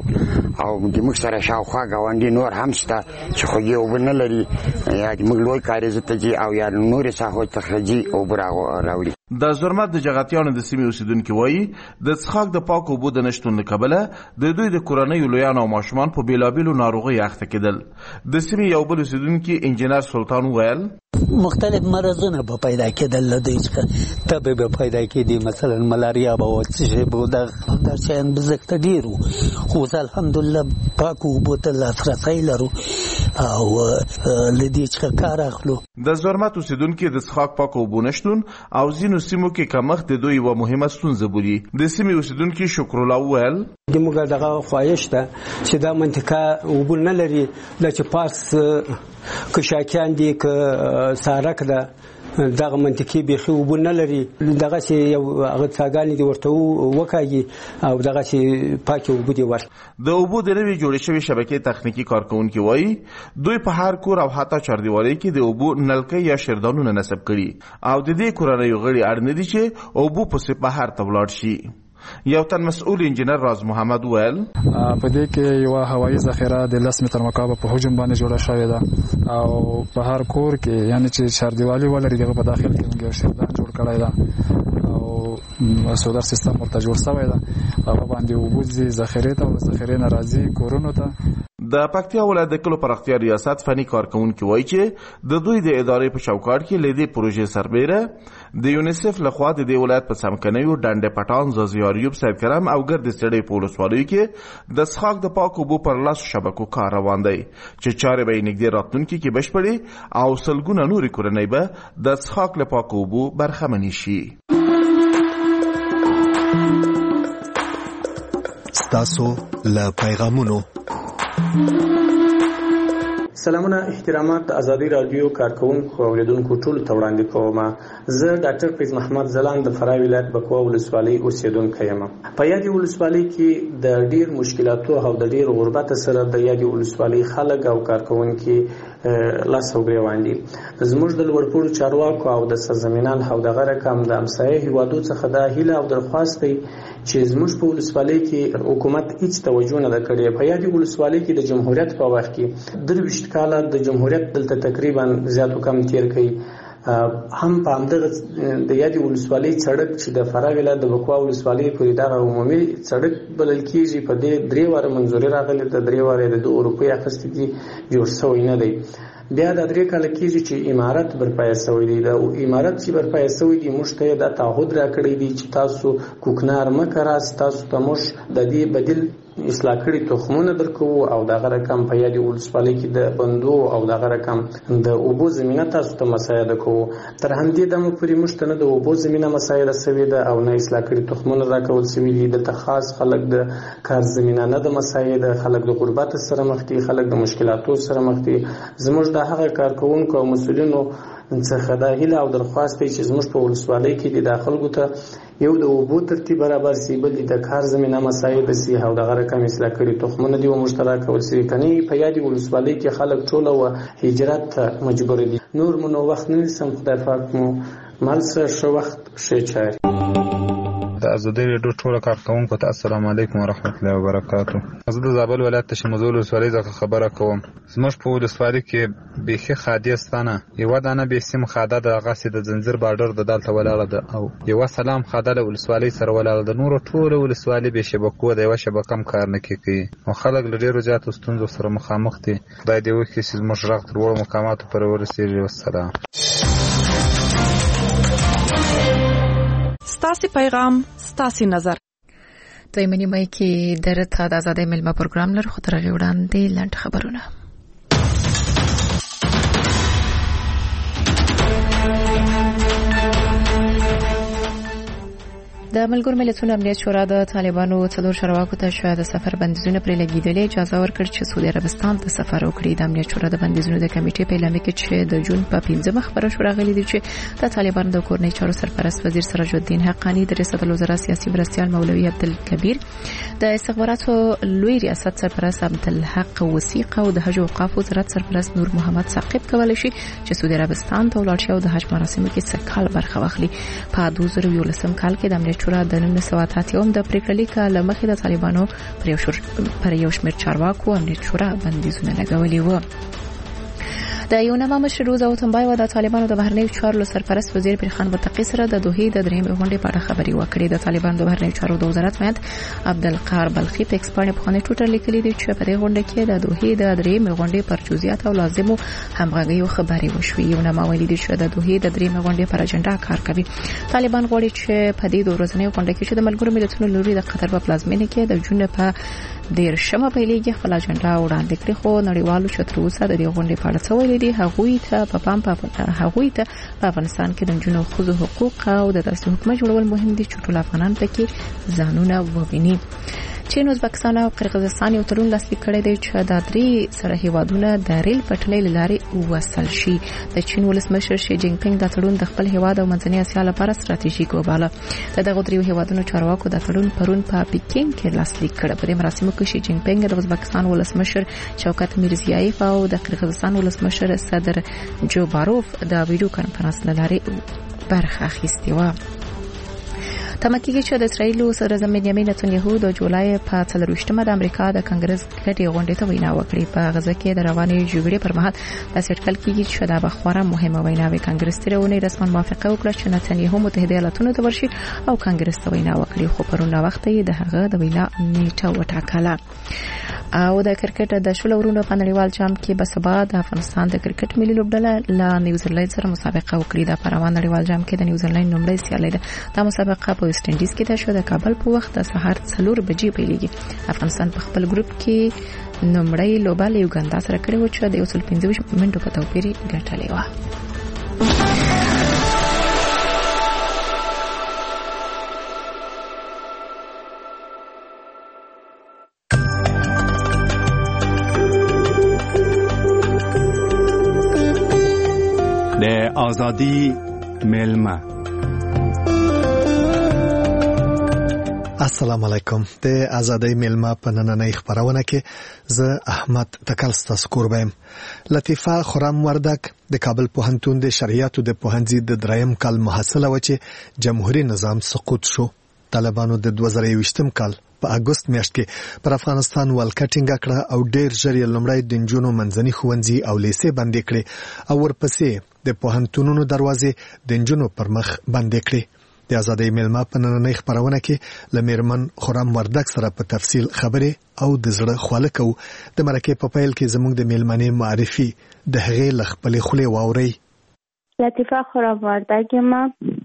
او دې موږ سره شاوخوا غونډي نور هم شته چې خو یې وبنه لري یا موږ لوی کاریز ته جي او یا نور ساحو ته خرجي او راوړي. د زرمت د جغتیانو د سیمې اوسیدونکي وایي د څښاک د پاک اوبو د نشتون له کبله د دوی د کورنیو لویانو او ماشومان په بیلابیلو ناروغیو اخته کېدل. د سیمې یو بل اوسیدونکي انجینر سلطان وویل مختلف مرضونه به پیدا کېدل، له دوی څخه تبې به پیدا کېدې، مثلا ملاریا به و څه شی به دا شیان به زکته ډېر وو، خو اوس الحمدلله پاکو اوبو ته لاسرسی لرو او له دې څخه کار اخلو. د زرمت اوسیدونکي د څښاک پاکو اوبو نشتون او ځینو سیمو کې کمښت د دوی یوه مهمه ستونزه بولي. د سیمې اوسیدونکي شکرالله وویل موږ دغه خواهش ده چې دا منطقه اوبه نه لري، دا چې پاس که شاکیان دي که سارک ده دغه منطقي بیخي اوبه نه لري، دغسې یو هغه څاګانې دې ورته وکاږي او دغسې پاکې اوبه دې ورکړي. د اوبو د نوې جوړې شوې شبکې تخنیکي کارکوونکي وایي دوی په هر کور او حتی چاردیوالۍ کې د اوبو نلکۍ یا شیردانونه نصب کړي او د دې کورنیو غړي اړ نه دي چې اوبو پسې بهر ته ولاړ شي. یو تن مسؤل انجینر راز محمد ویل په دې کې یو هوایي ذخیره د 10 متر مکعب په حجم باندې جوړه شوې ده او په هر کور کې یعنی چې چاردیوالي ولري دغه په داخل کې موږ یو شیردان جوړ کړی ده او سولر سیستم ورته جوړ شوی ده، هغه باندې اوبه ځي ذخیرې ته او ذخیرې نه راځي کورونو ته. د پکتیا ولایت د کلو پراختیا ریاست فني کارکونکي وایي چې د دوی د ادارې په چوکاټ کې له دې پروژې سربېره د یونیسف لخوا د دې ولایت په څمکنیو ډنډ پټان زازیاریوب سید کرم او ګرد سړې په ولسوالیو کې د څښاک د پاک اوبو پر لاسو شبکو کار روان دی چې چارې به یې نږدې راتلونکي کې بشپړې او سلګونه نورې کورنۍ به د څښاک له پاک اوبو برخمنې شي. ستاسو له پیغامونو سلامونه، احترامات د ازادي رادیو کارکونکو او اوریدونکو ټولو ته وړاندې کوم. زه ډاکټر فیض محمد زلان د فراه ولایت بکوا ولسوالۍ اوسیدونکی یم. په یادې ولسوالۍ کې د ډیر مشکلاتو او د ډیر غربت سره د یادې ولسوالۍ خلک او کارکونکي لاس او ګریوان دي. زموږ د لوړپوړو چارواکو او د سرزمینال او دغه رقم د همسایه هیوادو څخه دا هیله او درخواست دی چې زموږ په ولسوالۍ کې حکومت هیڅ توجه نه کړې. په یادې ولسوالۍ کې د جمهوریت په وخت کې 23 کاله د جمهوریت دلته تقریبا زیات کم تیر کړي. هم په همدغه د یادې ولسوالۍ سړک چې د فراه ولایت د بکوا ولسوالۍ پورې دغه عمومي سړک بلل کېږي، په دې 3 واره منظوري راغلې ده، 3 واره د 2 روپۍ اخیستې دي، جوړ شوی نه دی. بیا د 3 کاله کېږي چې امارت برپایه شوی دی. د امارت چې برپایه شوی دی موږ ته د تعهد راکړی دی چې تاسو کوکنار مه کراست، تاسو ته موږ د دې بدیل اصلاح کړي تخمونه درکو او دغه رقم په یادې ولسوالۍ کې د بندو او دغه رقم د اوبو زمینه تاسو ته مساعده کوو. تر همدې دمه پورې موږ ته نه د اوبو زمینه مساعده شوې ده او نه اصلاح کړي تخمونه راکول شوي دي. دلته خاص خلک د کار زمینه نه د مساعده، خلک د غربت سره مخ دي، خلک د مشکلاتو سره مخ دي. زموږ د هغه کارکونکو او مسؤلینو څخه دا هیله او درخواست دی چې زموږ په ولسوالۍ کې د خلکو ته یو د اوبو ترتیب برابر شي، بل د کار زمینه مساعد شي او دغه رقم اصلاح کړي تخمونه دی او مشترک کول شي. کني په یادې ولسوالۍ کې خلک ټول او هجرت ته مجبور دي. نور مو نو وخت نه سم خدای پاک مو مال سره شو وخت شي چاري. د ازادي رادیو ټول کارکونکو ته السلام علیکم ورحمت الله وبرکاتہ. زه د زابل ولایت تشمزول ولسوالۍ څخه خبره کوم. زموږ په ولسوالۍ کې بیخي خادیستانه یو دانه به سیم خاده د غاسې د زنجیر بارډر د دالته ولاړه ده او یو سلام خاده له ولسوالۍ سره ولاړه ده. نور ټول ولسوالۍ به شبکو د یو شبکم کار نه کوي او خلک له ډیرو زیاتو ستونزو سره مخامخ دي. خدای دې وکړي چې زموږ غږ تر وړو مقاماتو پر ورسیږي. والسلام. ستاسي پیغام ستاسي نظر. دوی منی مای کې درته د آزادۍ ملما پروګرام لرو خو تر هغه وړاندې لنډ خبرونه. د ملګرو ملتونو امنیت شورا د طالبانو څلور چارواکو ته شاید د سفر بندیزونه پرې لګیدلې اجازه ورکړه چې سعودي عربستان ته سفر وکړي. د امنیت شورا د بندیزونو د کمیټې په اعلامیه کې چې د جون په 15 خبره شو راغلي دي چې د طالبانو د کورنۍ چارو سرپرست وزیر سراج الدین حقانی، د ریاست الوزرا سیاسي مرستیال مولوي عبدالکبیر، د استخباراتو لوی ریاست سرپرست عبدالحق وثیق او د حج او اوقاف وزارت سرپرست نور محمد ثاقب کولای شي چې سعودي عربستان ته ولاړ شي او د حج مراسمو کې څه کال برخه واخلي. په 2019 کال کې د امنیت شورا د 1988 د پریکړې لیک له مخې د طالبانو پر یو شمېر چارواکو امنیت شورا بندیزونه لګولي وو. د یونما مشر روزا اوتنبای د طالبانو د بهرنیو چارو سرپرست وزیر پیرخان متقی سره د دوحې د درېیم غونډې په اړه خبري وکړې. د طالبانو د بهرنیو چارو د وزارت مایت عبدالقهار بلخی په ایکسپانې په خانه ټوټر لیکلي دي چې په دې غونډه کې د دوحې د درېیم غونډې پر جزئیات او لازمو همغږي خبري وشوي. یونما ویلي دي چې د دوحې د درېیم غونډې پر اجنډا کار کوي. طالبان غواړي چې په دې ورځنۍ غونډه کې چې د ملګرو ملتونو لوري د قطر په پلازمینه کې د جون په 13 پیلېږي خپل اجنډا وړاندې کړي. خو نړیوالو شتروسه د دې غونډې په اړه څه ویلي دي؟ هغوی ته په افغانستان کې د جنونو خزو حقوق او د داسې حکومت جوړول مهم دي چې ټول افغانان پکې ځانونه وویني. چین، ازبکستان او قرغیزستان یو تړون لاسلیک کړی دی چې د درې سره هیوادونه د ریل پټلۍ لارې وصل شي. د چین ولسمشر شي جین پینګ د تړون د خپل هیواد او منځنۍ اسیا لپاره ستراتیژیک وباله. دغه درې هیوادونو چارواکو د تړون پرون په پکین کې لاسلیک کړ. په دې مراسمو کې شي جین پینګ د ازبکستان ولسمشر شوکت میرزیایف او د قرغیزستان ولسمشر صدر جوباروف د ویډیو کانفرنس لارې برخه اخیستې و. تمکیږي چې د اسرایل سره بنیامین نتنیاهو د جولای په 24مه د امریکا د کانګرس غټي غونډې ته وینا وکړي. په غزه کې د روانې جګړې پر مهال د سټکل کېږي چې دا بخوره مهمه وینا وي. کانګرس ترونه رسمن موافقه وکړه چې نتنیاهو متحده ایالاتونو ته ورشي او کانګرس ته وینا وکړي. خو پرونه وخت یې د هغه د وینا نیټه وټاکله. او د کرکټ د شلو ورونو په نړیوال جام کې به سبا د افغانستان د کرکټ ملي لوبډله له نیوزیلند سره مسابقه وکړي. د پروان نړیوال جام کې د نیوزیلند لومړی سیالي ده. دا مسابقه په ویسټ انډیز کې ده شو د کابل په وخت د سهار 4 بجې پیلېږي. افغانستان په خپل ګروپ کې لومړی لوبه له یوګاندا سره کړې و چې د 115 منټو په توپیر ګټلې و. د آزادی ملما. السلام علیکم. د آزادۍ ملما په نننۍ خبرونه کې زه احمد تکل ستاسو کوربم. لطیفه خرم وردک د کابل پوهنتون د شریعتو د پوهنځي د دریم کال محصله و چې جمهوریت نظام سقوط شو. طالبانو د 2020 کال په اگست میاشت کې پر افغانستان ولکټینګ کړه او ډېر ژر یې لومړی د نجونو منځني ښوونځي او لیسې بندې کړې او ورپسې د پوهنتونونو دروازې د نجونو پر مخ بندې کړې. د آزادۍ ملما په نننۍ خبرونه کې لمیرمن خرم وردک سره په تفصیل خبرې او د زړه خواله کو. د مرکه په پیل کې زموږ د میلمنې معرفي د هغې لخپلې خولې واوري. لطیفه خرم وردک ما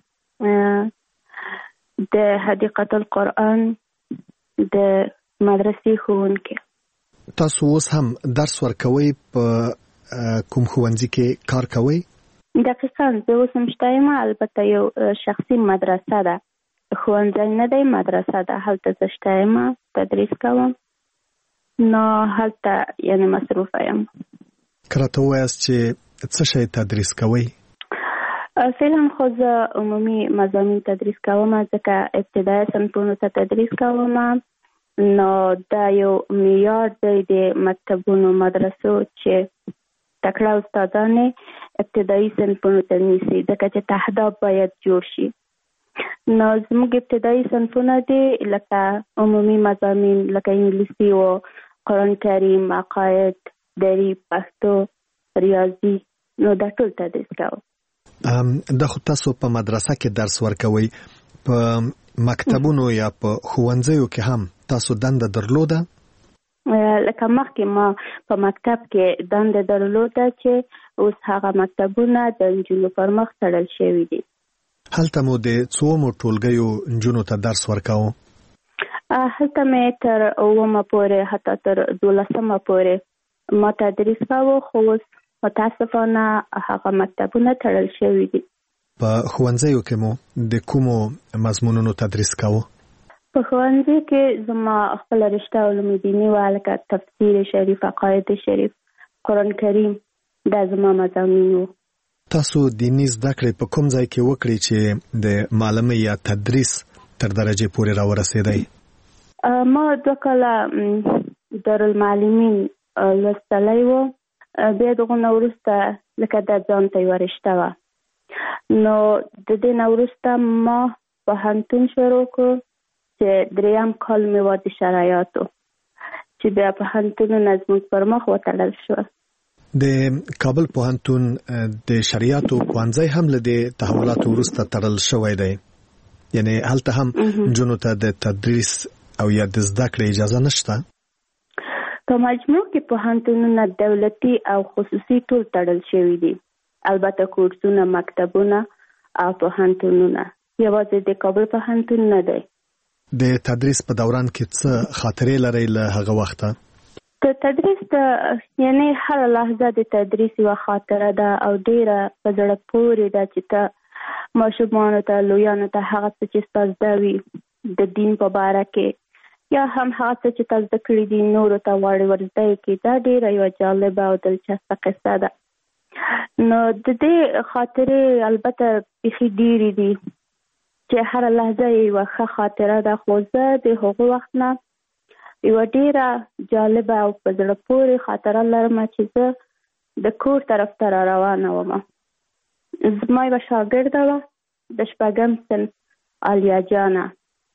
د حدیقه القرآن د مدرسې ښوونکې. تاسو اوس هم درس ورکوي په کوم ښوونځي کې کار کوي؟ دقیقاً زه اوس هم شته البته یو شخصي مدرسه ده، ښوونځی نه دی، مدرسه ده. هلته زه شته تدریس کوم، نو هلته یعنی مصروفه یم. که راته ووایاست چې څه شی تدریس کوئ؟ فعلا خو زه عمومي مضامین تدریس کوم، ځکه ابتدایي صنفونو ته تدریس کوم. نو دا یو معیار دی د مکتبونو مدرسو چې تکړه استادان ابتدایي صنفونو ته نیسي، ځکه چې تهداب باید جوړ شي. نو زموږ ابتدایي صنفونه دي لکه عمومي مضامین لکه انګلیسي او قرآن کریم، عقاید، دري، پښتو، ریاضي، نو دا ټول تدریس کوم. دا خو تاسو په مدرسه کې درس ورکوي، په مکتبونو یا په ښوونځیو کې هم تاسو دنده درلوده؟ لکه مخکې ما په مکتب کې دنده درلوده چې اوس هغه مکتبونه د نجونو پر مخ تړل شوي دي. هلته مو د څومو ټولګیو نجونو ته درس ورکاوه؟ هلته مې تر 9 پورې حتی تر 12 پورې ما تدریس کاوه، خو اوس متاسفانه هغه مکتبونه تړل شوي دي. په ښوونځیو کې مو د کومو مضمونونو تدریس کاوه؟ په ښوونځي کې زما خپله رشته علوم دیني وه، لکه تفسیر شریف، عقاید شریف، قرآن کریم، دا زما مضامین وو. تاسو دیني زده کړې په کوم ځای کې وکړې چې د معلمۍ یا تدریس تر درجې پورې راورسېدی؟ ما 2 کاله دارالمعلمین لوستلی وو، بیا دغه نه وروسته لکه دا ځان ته یوه رشته وه. نو د دې نه وروسته ما پوهنتون شروع کړو چې 3م کال مې وه د شرایطو، چې بیا پوهنتونونه زموږ پر مخ وتړل شول. د کابل پوهنتون د شریعتو پوهنځی هم له دې تحولاتو وروسته تړل شوی دی، یعنی هلته هم نجونو ته د تدریس او یا د زده کړې اجازه نشته؟ په مجموع کې پوهنتونونه دولتي او خصوصي ټول تړل شوي دي، البته کورسونه، مکتبونه او پوهنتونونه، یوازې د کابل پوهنتون نه دی. د تدریس په دوران کې څه خاطرې لرئ له هغه وخته؟ د تدریس یعنی هر لحظه د تدریس یوه خاطره ده او ډیره په زړه پورې ده چې ته ماشومانو ته، لویانو ته هغه څه چې ستا زده وي د دین په باره کې یا هم هغه څه چې تا زده کړي دي نورو ته غواړي ورزده کړي، دا ډیره یوه جالبه او دلچسپه قصه ده. نو د دې خاطرې البته بیخي ډیرې دي چې هر لحظه یوه ښه خاطره ده، خو زه د هغو وخت نه یوه ډیره جالبه او په زړه پورې خاطره لرم چې زه د کور طرف ته را روانه وم. زما یوه شاګرده وه د 6م صنف عالیه جانه.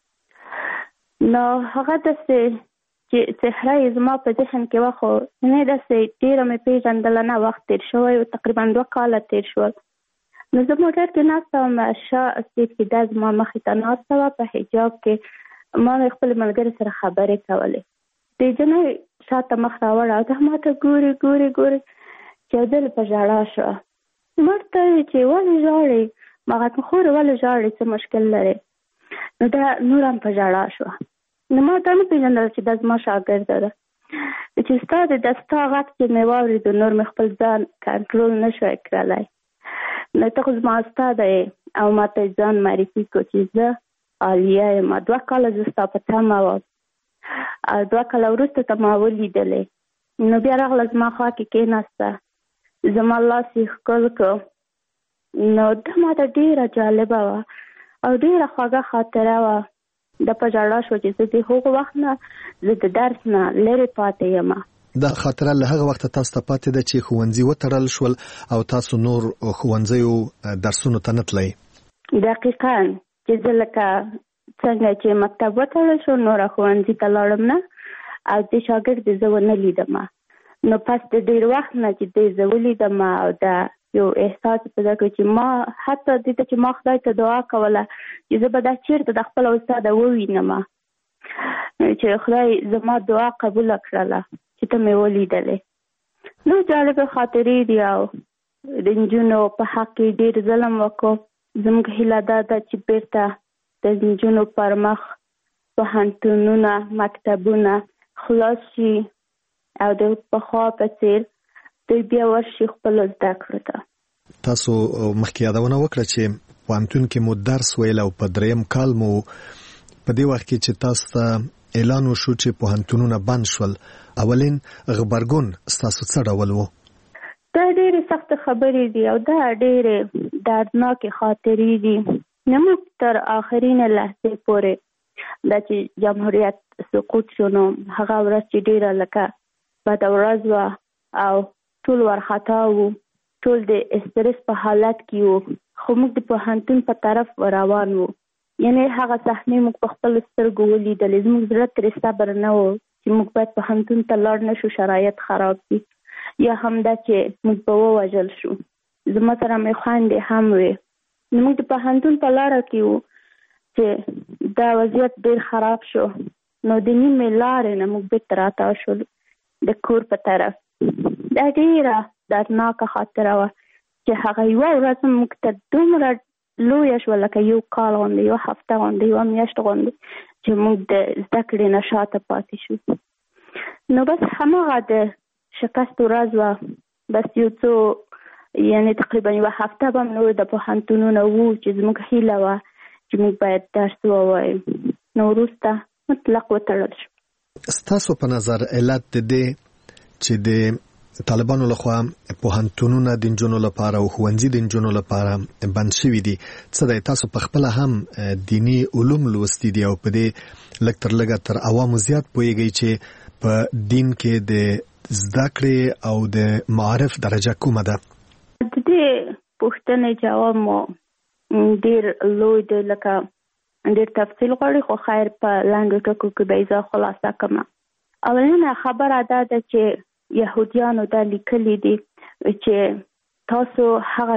نو هغه داسې چې څهره یې زما په ذهن کې وه، خو نه داسې ډېره مې پېژندله نه، وخت تېر شوی و، تقریبا 2 کاله تېر شول. نو زه موټر کې ناسته وم، شا سیټ کې دا زما مخې ته ناسته وه، په حجاب کې ما مې خپل ملګري سره خبرې کولې. د جنۍ شاته مخ راوړه او دا ما ته ګوري چې یو ځل په ژړا شوه. ما ورته چې ولې ژاړې؟ ما هغه خورې ولې ژاړې، څه مشکل لرې؟ نو دا نور هم په ژړا شوه. نو ما ته نه پېژندله چې دا زما شاګرده ده، چې ستا د دستا غږ چې مې واورېدو نور مې خپل ځان کنټرول نه شوی کړلی. نو ته خو زما استاده یې او ما ته ځان معرفي کړو چې زه عالیه یم. 2 کاله زه ستا په تمه وم او 2 کاله وروسته ته ما ولیدلې. نو بیا راغله زما خوا کې کېناسته، زما لاس یې ښکل کړو. نو دا ما ته ډېره جالبه وه او ډېره خوږه خاطره وه. د په ژړا شو چې زه د هغو وخت نه زه د درس نه لرې پاتې یم. دا خاطره له هغه وخته تاسو ته پاتې ده چې ښوونځي وتړل شول او تاسو نور ښوونځیو درسونو ته نه تلئ؟ دقیقاً، چې زه لکه څنګه چې مکتب وتړل شو نوره ښوونځي ته لاړم نه او د شاګرد زه ونه لیدم. نو پس د ډېر وخت نه چې دی زه ولیدم او دا یو احساس پیدا کړ چې ما حتی دې ته چې ما خدای ته دعا کوله چې زه به دا چېرته د خپله استاده ووینم، چې خدای زما دعا قبوله کړله چې ته مې ولیدلې. نو جالبه خاطرې دي او د نجونو په حق کې ډېر ظلم وکړو. زموږ هیله دا ده چې بیرته د نجونو پر مخ پوهنتونونه، مکتبونه خلاص شي او د پخوا په څېر دوی بیا ورشي خپلو زده کړو ته. تاسو مخکې یادونه وکړه چې پوهنتون کې مو درس ویل او په 3م کال مو په دې وخت کې چې تاسو ته اعلان وشو چې پوهنتونونه بند شول، اولین غبرګون ستاسو څه ډول و؟ دا ډېرې سخت خبرې دي او دا ډېرې دردناکې خاطرې دي. نموږ تر آخرین لحظې پورې دا چې جمهوریت سقوط شو نو هغه ورځ چې ډېره لکه بده ورځ وه او ټول وارخطا وو، ټول د استرس په حالت کې وو، خو موږ د پوهنتون په طرف روان وو. یعنی هغه صحنې موږ په خپلو سترګو ولیدلې. زموږ زړه ترې صبر نه و چې موږ باید پوهنتون ته لاړ نه شو، شرایط خراب دي، یا هم دا چې موږ به ووژل شو. زما سره مې خویندې هم وې. موږ د پوهنتون په لاره کې وو چې دا وضعیت ډېر خراب شو، نو د نیمې لارې نه موږ بېرته راتاو شولو د کور په طرف. دا ډېره دردناکه خاطره وه چې هغه یوه ورځ موږ ته دومره لویه شوه لکه یو کال غوندې، یوه هفته غوندې، یوه میاشت غوندې چې موږ د زده کړې نه شاته پاتې شو. نو بس هماغه د شکست ورځ وه. بس یو څو یعنې تقریبا یوه هفته به نور د پوهنتونونه وو چې زموږ هیله وه چې موږ باید درس ووایو. نو وروسته مطلق وتړل شو. ستاسو په نظر علت د دې چې د طالبانو لخوا پوهنتونونه د نجونو لپاره او ښوونځي د نجونو لپاره بند شوي دي څه دی؟ تاسو په خپله هم دیني علوم لوستي دي او په دې لږ تر لږه تر عوامو زیات پوهیږئ چې په دین کې د زده کړې او د معارف درجه کومه ده؟ د دې پوښتنې جواب مو ډېر لوی دی، لکه ډېر تفصیل غواړي، خو خیر په لنډو ټکو کې به یې زه خلاصه کړم. اولینه خبره دا ده چې یهودیانو دا لیکلي دي چې تاسو هغه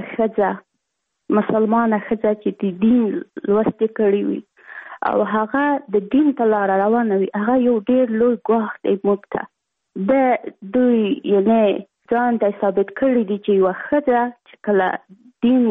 ښځه مسلمانه ښځه چې د دین لوستې کړې وي او هغه د دین په لاره روانه وي، هغه یو ډېر لوی ګواښ دی موږ ته. د دوی یعنې ځان ته ثابت کړي دي چې یوه ښځه چې کله دین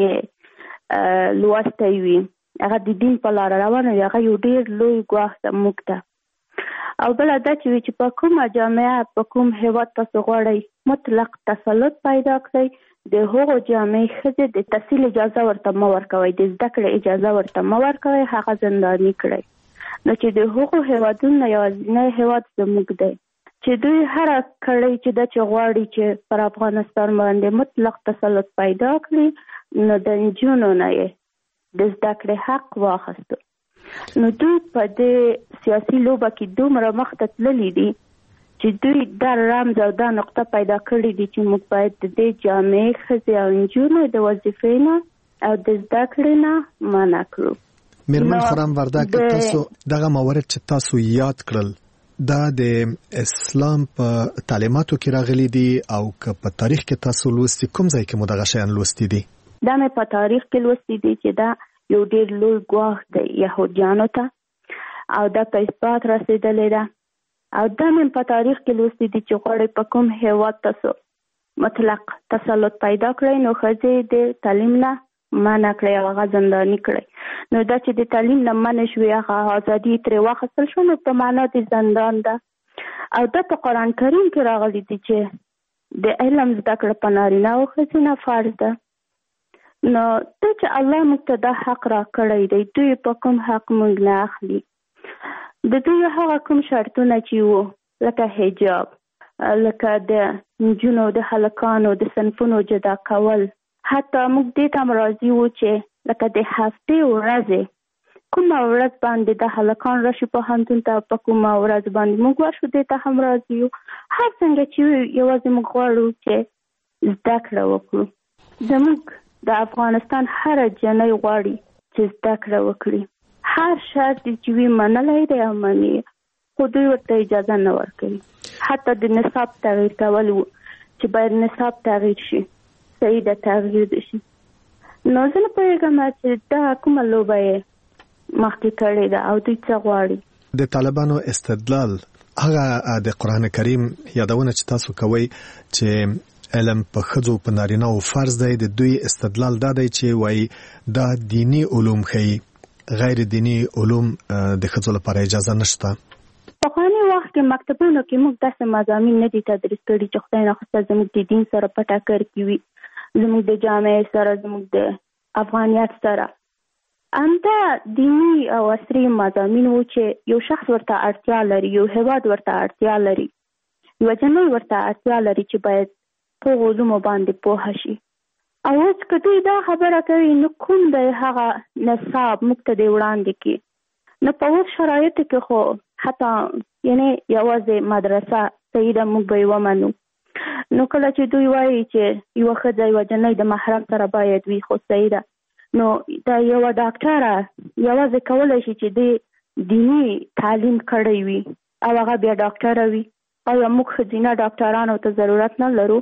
یې لوستی وي، هغه د دین په لاره روانه وي، هغه یو ډېر لوی ګواښ ده موږ ته. او بله دا چې په کومه جامعه په کوم هیواد تاسو غواړئ مطلق تسلط پیدا کړئ، د هغو جامعې ښځې د تحصیل اجازه ورته مه ورکوئ، د زده کړې اجازه ورته مه ورکوئ، هغه زنداني کړئ. نو چې د هغو هیوادونو یوازینی هیواد زموږ دی چې دوی هره کړۍ چې دا چې غواړي چې پر افغانستان باندې مطلق تسلط پیدا کړي، نو د نجونو نه یې د زده کړې حق واخیستو. نو دوی په دې سیاسي لوبه کې دومره مخته تللي دي چې دوی دا رمز او دا نقطه پیدا کړي دي چې موږ باید د دې جامعې ښځې او نجونو د وظیفې نه او د زده کړې نه منع کړو. میرمن خرم وردک، تاسو دغه موارد چې تاسو یاد کړل دا د اسلام په تعلیماتو کې راغلي دي او که په تاریخ کې تاسو لوستي کوم ځای کې مو دغه شیان لوستي دي؟ دا مې په تاریخ کې لوستي دي چې دا یو ډېر لوی ګواښ دی یهودیانو ته او دا په اثبات رسېدلی ده. او دا مې په تاریخ کې لوستي دي چې غواړئ په کوم هیواد تاسو مطلق تسلط پیدا کړئ نو ښځې د تعلیم نه منع کړئ او هغه زنداني کړئ. نو دا چې د تعلیم نه منع شوې هغه ازادي ترې واخیستل شو، نو په معنا د زندان ده. او دا په قرآن کریم کې راغلی دي چې د علم زده کړه په نارینه او ښځې نه فرض ده. نو ته چې الله موږ ته دا حق را کړی دی، دوی په کوم حق موږ نه اخلي. د دوی هغه کوم شرطونه چې وو لکه حجاب، لکه د نجونو د هلکانو د صنفونو جدا کول، حتی موږ دې ته هم راضي وو چې لکه د هفتې ورځې کومه ورځ باندې د هلکان راشي پوهنتون ته، په کومه ورځ باندې موږ ورشو دې ته هم راضي یو. هر څنګه چې یوازې موږ غواړو چې زده کړه وکړو. زموږ د افغانستان هر جنۍ غواړي چې زده کړه وکړي، هر شرط چې وي منلی دی او مني، خو دوی ورته اجازه نه ورکوي. حتی د نصاب تغییر کول چې باید نصاب تغییر شي، صحیح د تغییر دي شي. نو زه نه پوهېږم چې دا کومه لوبه یې مخکې کړې ده او دوی څه غواړي. د طالبانو استدلال هغه د قرآن کریم یادونه چې تاسو کوئ چې علم په ښځو په نارینه او فرض دی، د دوی استدلال دا دی چې وایي دا دینی علوم ښیي، غیر دینی علوم د ښځو لپاره اجازه نشته. پخواني وخت کې مکتبونو کې موږ داسې مضامین نه دي تدریس کړي چې خدای ناخواسته زموږ د دین سره په ټکر کې وي، زموږ د جامعې سره، زموږ د افغانیت سره. همدا دینی او عصري مضامین و چې یو شخص ورته اړتیا لري، یو هیواد ورته اړتیا لري، یو جنۍ ورته اړتیا لري چې باید په علومو باندې پوه شي. او اوس که دوی دا خبره کوي نو کوم دی هغه نصاب موږ ته دی وړاندې کړي. نو په اوس شرایطو کې خو حتی یعنې یوازې مدرسه صحیح ده موږ به یې ومنو. نو کله چې دوی وایي چې یوه ښځه یوه جنۍ د محرم سره باید وي خو صحیح ده. نو دا یوه ډاکټره یوازې کولی شي چې د دیني تعلیم کړی وي او هغه بیا ډاکټره وي. آیا موږ ښځینه ډاکټرانو ته ضرورت نه لرو؟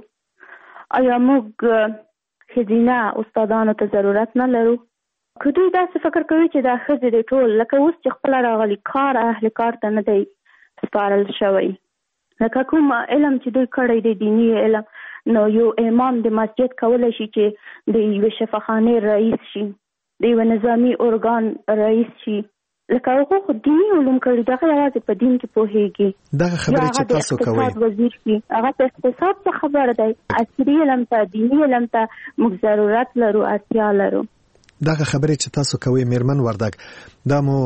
آیا موږ ښځینه استادانو ته ضرورت نه لرو؟ که دوی داسې فکر کوي چې دا ښځې دی ټول لکه اوس چې خپله راغلي کار اهل کار ته نه دی سپارل شوی، لکه کوم علم چې دوی کړی دی دیني علم، نو یو امام د مسجد کولی شي چې د یوې شفاخانې رئیس شي، د یوه نظامي ارګان رئیس شي. لکه هغه خو دیني علوم کړي دغه یوازې په دین کې پوهېږي. دغه خبرې چې تاسو کوئ اقتصاد وزیر شي هغه په اقتصاد څه خبره دی. عصري علم ته دیني علم ته موږ ضرورت لرو، اړتیا لرو. دغه خبرې چې تاسو کوئ میرمن وردګ، دا مو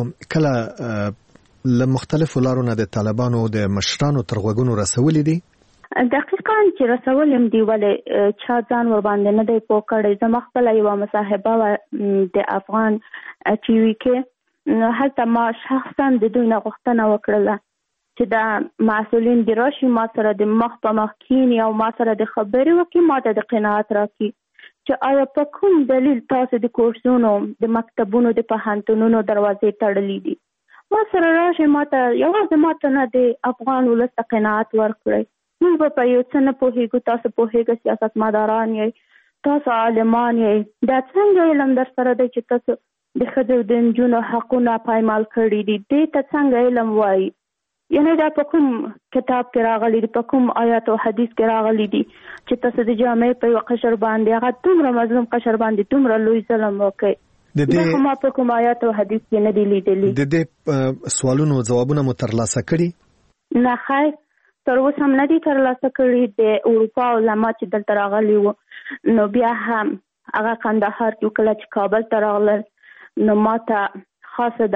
کله له مختلفو لارو نه د طالبانو د مشرانو تر غوږونو رسولي دي؟ دقیقاً چې رسول یم دی ولې چا ځان ور باندې نه دی پوه کړی. زما خپله یوه مصاحبه وه د افغان ټي وي کې، هلته ما شخصا د دوی نه غوښتنه وکړله چې دا مسؤلین دې راشي ما سره د مخ په مخ کښېني او ما سره د خبرې وکړي، ما ته د قناعت راکړي چې آیا په کوم دلیل تاسو د کورسونو د مکتبونو د پوهنتونونو دروازې تړلي دي. ما سره راشي ما ته یوازې ما ته نه د افغان ولس ته قناعت ورکړئ. موږ به په یو څه نه پوهېږو، تاسو پوهېږئ سیاستمداران یې، تاسو عالمان یې، دا څنګه علم در سره دی چې تاسو د ښځو د نجونو حقونه پایمال کړي دي، دې ته څنګه علم وایي؟ یعنې دا په کوم کتاب کې راغلی دي، په کوم آیات او حدیث کې راغلی دي چې تاسو د جامعې په یو قشر باندې هغه دومره مظلوم قشر باندې دومره لوی ظلم وکړئ؟ دا خو ما په کوم آیات او حدیث کې نه دي لیدلي. د دې سوالونو ځوابونه مو ترلاسه کړي؟ نه خیر، تر اوسه هم نه دي ترلاسه کړي. د اروپا علما چې دلته راغلي وو نو بیا هم هغه کندهار کې کله چې کابل ته راغلل نو ما ته خاصه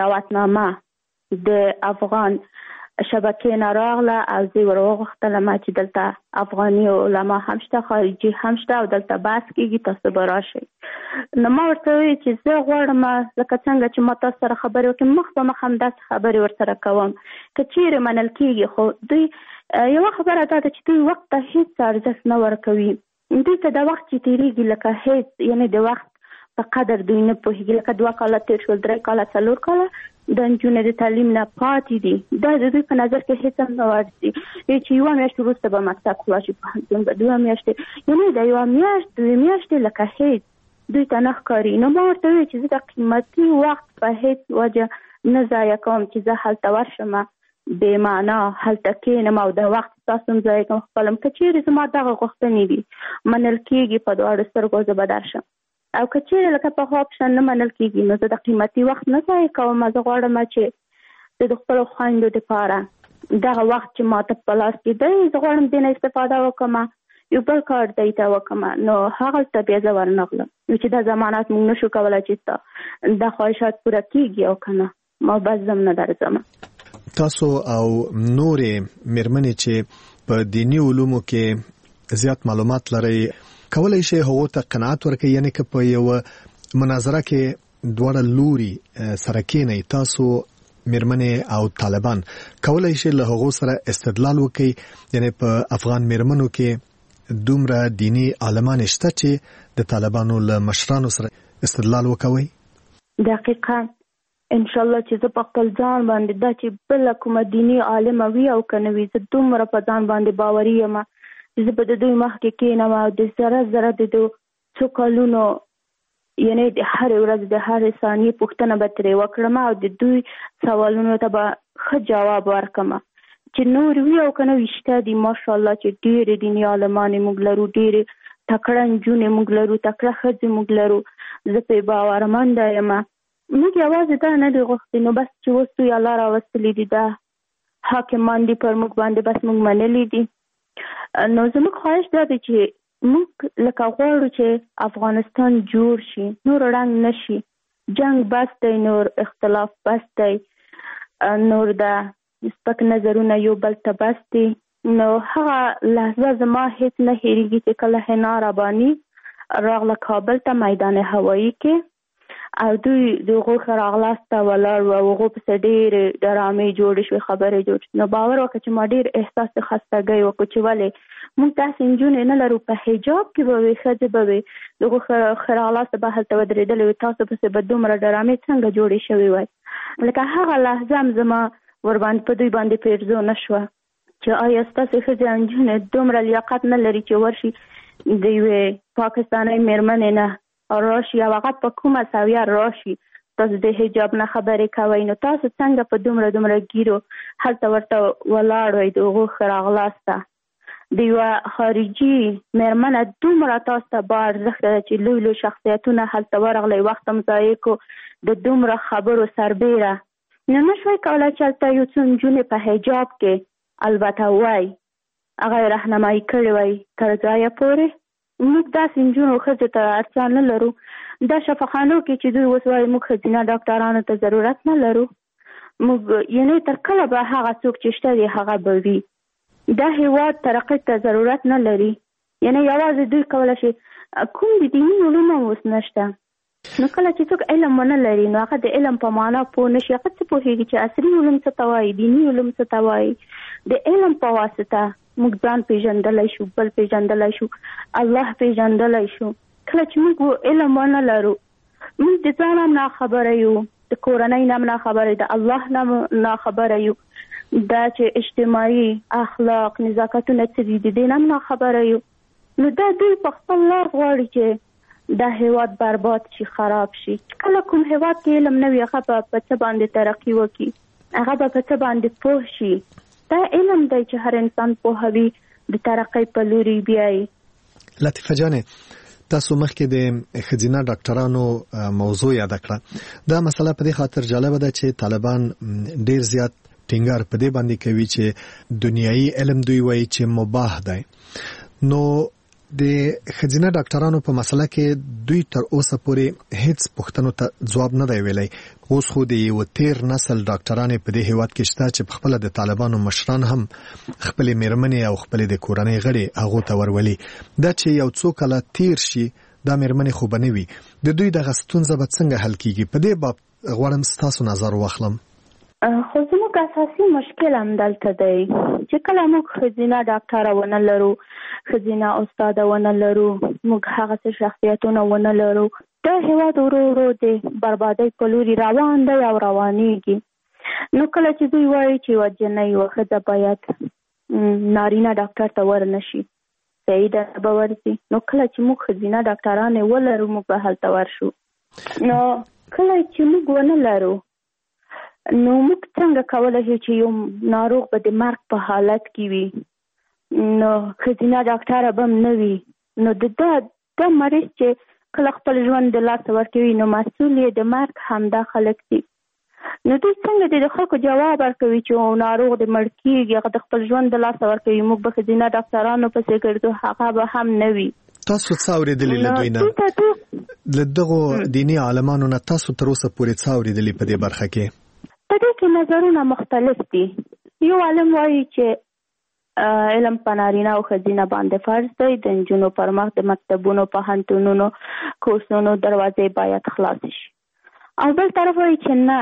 دعوتنامه د افغان شبکې نه راغله او زه ور وغوښتلم چې دلته افغاني علما هم شته، خارجي هم شته او دلته بحث کېږي، تاسو به راشئ. نو ما ورته وویل چې زه غواړم لکه څنګه چې ما تاسو سره خبرې وکړم مخ په مخ همداسې خبرې ورسره کوم. که چیرې منل کېږي خو دوی یوه خبره دا ده چې دوی وخت ته هېڅ ارزښت نه ورکوي. دوی ته د وخت چې تېرېږي لکه هېڅ، یعنې د وخت په قدر دوی نه پوهېږي. لکه 2 کاله تېر شول، 3 کاله، 4 کاله د نجونو د تعلیم نه پاتې دي. دا د دوی په نظر کې هېڅ هم نه ورځي چې یوه میاشت وروسته به مکتب خلاص شي، پوهنتون به 2 میاشتې، یعنې د 1 میاشت 2 میاشتې لکه هېڅ دوی ته نه ښکاري. نو ما ورته وویل چې زه د قیمتي وخت په هېڅ وجه نه ضایع کوم چې زه هلته ورشم بې معنا هلته کښېنم او د وخت تاسو هم ضایع کوم خپلم. که چیرې زما دغه غوښتنې دي منل کېږي په دواړو سترګو زه به درشم، او که چیرې لکه پخوا پشان نه منل کېږي نو زه د قیمتي وخت نه ضایع کوم. زه غواړم چې زه د خپلو خویندو دپاره دغه وخت چې ما ته په لاس کې دی زه غواړم دې نه استفاده وکړم، یو بل کار دی ته وکړم. نو هغلته بیا زه ورنغلم چې دا ضمانات موږ نشو کولی چې دا خواهشات پوره کېږي او که نه ما بس زم نه درځم. تاسو او نورې میرمنې چې په دینی علومو کې زیات معلومات لرئ کولی شئ هغو ته قناعت ورکړئ، یعنې که په یوه مناظره کې دواړه لوري سره کېنئ، تاسو میرمنې او طالبان کولی شئ له هغو سره استدلال وکړئ، یعنې په افغان میرمنو کې دومره دینی عالمان شته چې د طالبانو له مشرانو سره استدلال وکوئ؟ دقیقاً انشاءالله چې زه په خپل ځان باندې دا چې بله کومه دیني عالمه وي او که نه وي زه دومره په ځان باندې باوري یم چې زه به د دوی مخکې کښېنم او د ذره د دوی څو کلونو یعنې د هرې ورځې د هرې ثانیې پوښتنه به ترې وکړم او د دوی سوالونو ته به ښه جواب ورکړم. چې نور وي او که نه وي شته دي ماشاءالله چې ډېرې دیني عالمانې موږ لرو، ډېرې تکړه نجونې موږ لرو، تکړه ښځې موږ لرو. زه پرې باورمنده یم. موږ یوازې دا نه دي غوښتي نو بس چې اوس دوی الله راوستلي دي، دا حاکمان دي پر موږ باندې، بس موږ منلي دي. نو زموږ خواهش دا دی چې موږ لکه غواړو چې افغانستان جوړ شي، نور ړنګ نه شي، جنگ بس دی، نور اختلاف بس دی، نور دا سپک نظرونه یو بل ته بس دی. نو هغه لحظه زما هیڅ نه هېرېږي چې کله حنا رباني راغله کابل ته میدان هوایي کې او دوی د هغو ښه راغلاسته ولاړ وو او هغو پسې ډېرې ډرامې جوړې شوې خبرې جوړ شوې. نو باور وکړه چې ما ډېر احساس د خستګۍ وکړو چې ولې موږ داسې نجونې نه لرو په حجاب کې به وي ښځې به وي د هغو ښه راغلاسته به هلته ودرېدلې وي تاسو پسې به دومره ډرامې څنګه جوړې شوې وای. لکه هغه لحظه هم زما ورباندې په دوی باندې پیرزو نه شوه چې آیا ستاسې ښځې او نجونې دومره لیاقت نه لري چې ورشي د یوې پاکستانۍ مېرمنې نه راشي او هغه په کومه سویه راشي تاسو د حجاب نه خبرې کوئ نو تاسو څنګه په دومره ګیرو هلته ورته ولاړ وئ د هغو ښه راغلاسته د یوه خارجي مېرمنه دومره تاسو ته با ارزښت ده چې لوی شخصیتونه هلته ورغلی وخت هم ضایع کو د دومره خبرو سربیره نو نه شوی کولی چې هلته یو څو نجونې په حجاب کې البته وای هغه یې رهنمایي کړې وای تر ځایه پورې. موږ داسې نجونو ښځو ته اړتیا نه لرو. دا شفاخانو کې چې دوی اوس وایي موږ ښځینه ډاکټرانو ته ضرورت نه لرو. موږ یعنې تر کله به هغه څوک چې شته دی هغه به وي. دا هېواد ترقۍ ته ضرورت نه لري. یعنې یوازې دوی کولی شي کوم د دیني علوم هم اوس نشته. نو کله چې څوک علم ونه لري نو هغه د علم په معنا پوه نه شي. هغه څه پوهېږي چې عصري علوم څه ته وایي دیني علوم څه ته وایي. د علم په واسطه موږ ځان پیژندلی شو بل پیژندلی شو الله پیژندلی شو. کله چې موږ علم ونه لرو موږ د ځان هم ناخبره یو د کورنۍ نه هم ناخبره د الله نه ناخبره یو دا چې اجتماعي اخلاق نزاکتونه څه دي د دې نه هم ناخبره یو. نو دا دوی په خپل لار غواړي چې دا هېواد برباد شي خراب شي. کله کوم هېواد کې علم نه وي هغه به په څه باندې ترقي وکړي هغه به په څه باندې پوه شي. دا علم دی چې هر انسان پوهوي د ترقۍ په لوري بیایي. لطیفه جانې تاسو مخکې د ښځینه ډاکټرانو موضوع یاد کړه. دا مسله په دې خاطر جالبه ده چې طالبان ډیر زیات ټینګار په دې باندې کوي چې دنیایي علم دوی وایي چې مباح دی. نو د ښځینه ډاکټرانو په مسله کې دوی تر اوسه پورې هیڅ پوښتنو ته ځواب نه دی ویلی. اوس خو د یو تیر نسل ډاکټرانې په دې هیواد کې شته چې خپل د طالبانو مشران هم خپل میرمنې او خپل د کورنۍ غړي هغه ته ورولي. دا چې یو څو کله تیر شي دا میرمنې خو بنوي د دوی د غستونزه به څنګه حل کیږي په دې باب غواړم تاسو نظر واخلم. خو زموږ اساسي مشکل هم دلته دی چې کله موږ ښځینه ډاکټره ونه لرو ښځینه استاده ونه لرو موږ هغه څه شخصیتونه ونه لرو دا هېواد ورو ورو د بربادۍ په لوري روان دی او روانېږي. نو کله چې دوی وایي چې یوه جنۍ یوه ښځه باید نارینه ډاکټر ته ورنشي صحیح ده به ورځي. نو کله چې موږ ښځینه ډاکټرانې ولرو موږ به هلته ورشو. نو کله چې موږ ونه لرو نو موږ څنګه کولی شو چې یو ناروغ به د مرګ په حالت کې وي نو ښځینه ډاکټره به هم نه وي نو د مریض چې کله خپل ژوند د لاسه ورکوي نو مسؤل یې د مرګ همدا خلک دي. نو دوی څنګه د خلکو جواب ورکوي چې ناروغ د مړ کېږي هغه د خپل ژوند د لاسه ورکوي موږ به ښځینه ډاکټرانو پسې ګرځو هغه به هم نه وي. تاسو څه اورېدلي له دوی نه له دغو دیني عالمانو نه تاسو تر اوسه پورې څه اورېدلي په دې برخه کې؟ په دې کې نظرونه مختلف دي. یو عالم وایي چې علم په نارینه او ښځینه باندې فرض دی د نجونو پر مخ د مکتبونو پوهنتونونو کورسونو دروازې باید خلاص شي. او بل طرف وایي چې نه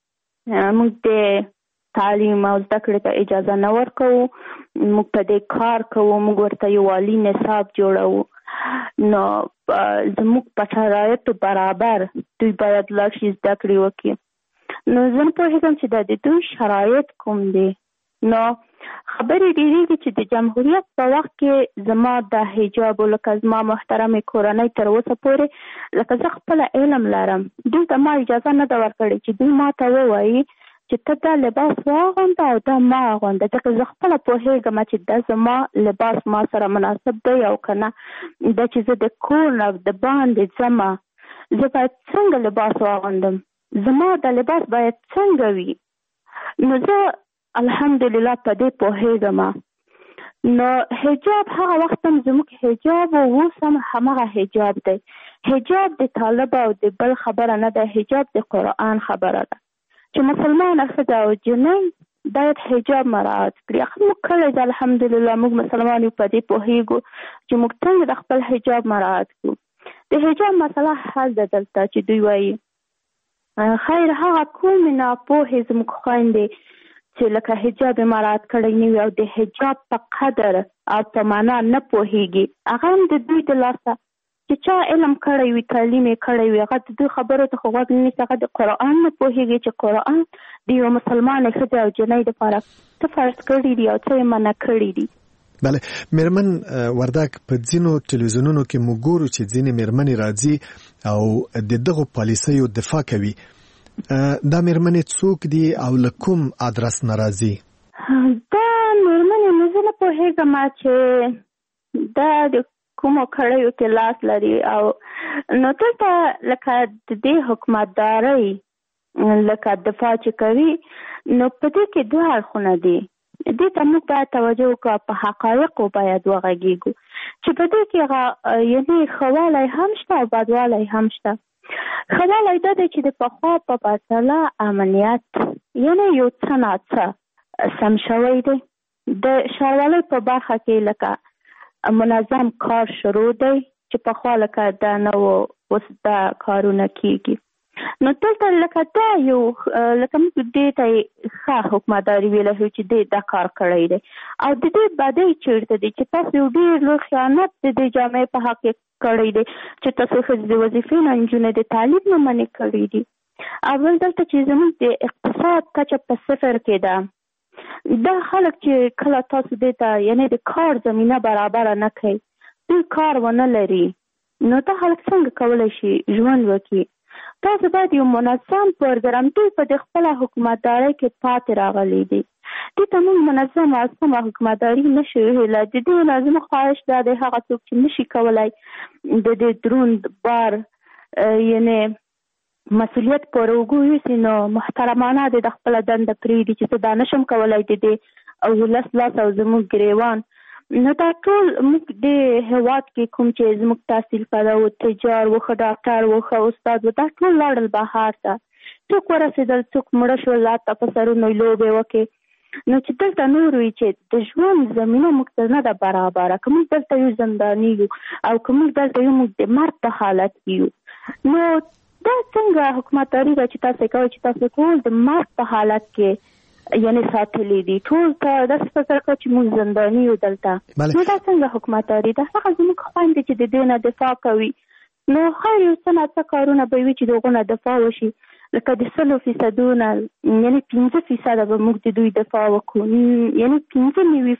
موږ د تعلیم او زده کړې ته اجازه نه ورکوو موږ په دې کار کوو موږ ورته یو عالي نصاب جوړوو نو زموږ په شرایطو برابر دوی باید لاړ شي زده کړې وکړي. نو زه نه پوهېږم چې دا د دوی شرایط کوم دي. نو خبرې ډېرېږي چې د جمهوریت په وخت کې زما د حجاب لکه زما محترمې کورنۍ تر اوسه پورې لکه زه خپله علم لرم دوی ته ما اجازه نه ده ورکړې چې دوی ما ته ووایي چې ته دا لباس واغونده او دا ما اغونده ځکه زه خپله پوهېږم چې دا زما لباس ما سره مناسب دی او که نه دا چې زه د کور نه د باندې ځمه زه باید څنګه لباس واغوندم زما د لباس باید څنګه وي. نو زه الحمدلله په دې پوهېږم. نو حجاب هغه وخت هم زموږ حجاب و اوس هم همغه حجاب دی. حجاب د طالب او د بل خبره نه ده حجاب د قرآن خبره ده چې مسلمانه ښځه او جنۍ باید حجاب مراعات کړي. موږ کله د الحمدلله موږ مسلمان یو په دې پوهیږو چې موږ څنګه د خپل حجاب مراعات کړو. د حجاب مسله حل ده دلته چې دوی وایي خیر هغه کومې ناپوهې زموږ خویندې چې لکه حجاب مراعات کړی نه وي او د حجاب په قدر او په معنا نه پوهیږي، هغه هم د دوی د لاسه چې چا علم کړی وي تعلیم یې کړی وي هغه د دوی خبرو ته خو غوږ نه نیسي، هغه د قرآن نه پوهیږي چې قرآن د یوه مسلمانې ښځې او جنۍ دپاره څه فرض کړي دي او څه یې منع کړي دي. بله میرمن وردک، په ځینو تلویزیونونو کې موږ ګورو چې ځینې میرمنې راځي او د دغو پالیسیو دفاع کوي. دا میرمنې څوک دي او له کوم ادرس نه راځي؟ دا میرمنې نو زه نه پوهېږم چې دا د کومو کړیو کې لاس لري او نو دلته لکه د دې حکومتدارۍ لکه دفاع چې کوي نو په دې کې دوه اړخونه دي. دې ته موږ باید توجه وکړو، په حقایقو باید وغږیږو چې په دې کې یعنې ښه والی هم شته او بدوالی هم شته. ښه والی دا دی چې د پخوا په پرتله امنیت یعنې یو څه ناڅه سم شوی دی. د ښاروالۍ په برخه کې لکه منظم کار شروع دی چې پخوا لکه دا نه و اوس دا کارونه کیږي. نو دلته لکه دا یو لکه موږ دې ته ښه حکومتداري ویلی شو چې دې دا کار کړی دی او د دې بدۍ چېرته دی چې تاسو یو ډېر لوی خیانت د دې جامعې په حق کې کړی دی چې تاسو ښځې د وظیفې نه نجونې د تعلیم نه منع کړي دي. اول دلته چې زموږ د اقتصاد کچه په صفر کې ده، دا خلک چې کله تاسو دې ته یعنې د کار زمینه برابره نه کوي، دوی کار ونه لري، نو دا خلک څنګه کولی شي ژوند وکړي؟ تاسو باید یو منظم پروګرام دوی په د خپله حکومتدارۍ کې پاتې راغلی دي. دې ته موږ منظم او سمه حکومتداري نه شو ویلی. د دې نه زموږ خواهش دا دی هغه څوک چې نشي کولی د دې دروند بار یعنې مسؤلیت پر اوږو یوسي نو محترمانه د خپله دنده پرېږدي چې زه دا نشم کولی د دې او ولس لاس او زموږ ګریوان. نو دا ټول موږ د هېواد کې کوم چې زموږ تحصیل کړی و، تجار و، ښه ډاکټر و، ښه استاد و، دا ټول لاړل بهر ته. څوک ورسېدل، څوک مړه شول، لاته په سرونو لوبې وکړې. نو چې دلته نور وي چې د ژوند زمینه موږ ته نه ده برابره، که موږ دلته یو زنداني یو او که موږ دلته یو موږ د مرګ په حالت کې یو، نو دا څنګه حکومتداري ده چې تاسو کوئ چې تاسو ټول د مرګ په حالت کې یعنې ساتلی دي، ټول ته داسې فکر کوه چې موږ زنداني یو دلته. نو دا څنګه حکومتداري ده؟ هغه زموږ خویندې چې د دې نه دفاع کوي نو خیر یو څه ناڅه کارونه به وي چې د هغو نه دفاع وشي، لکه د 100% نه یعنې 15% به موږ د دوی دفاع وکړو، یعنې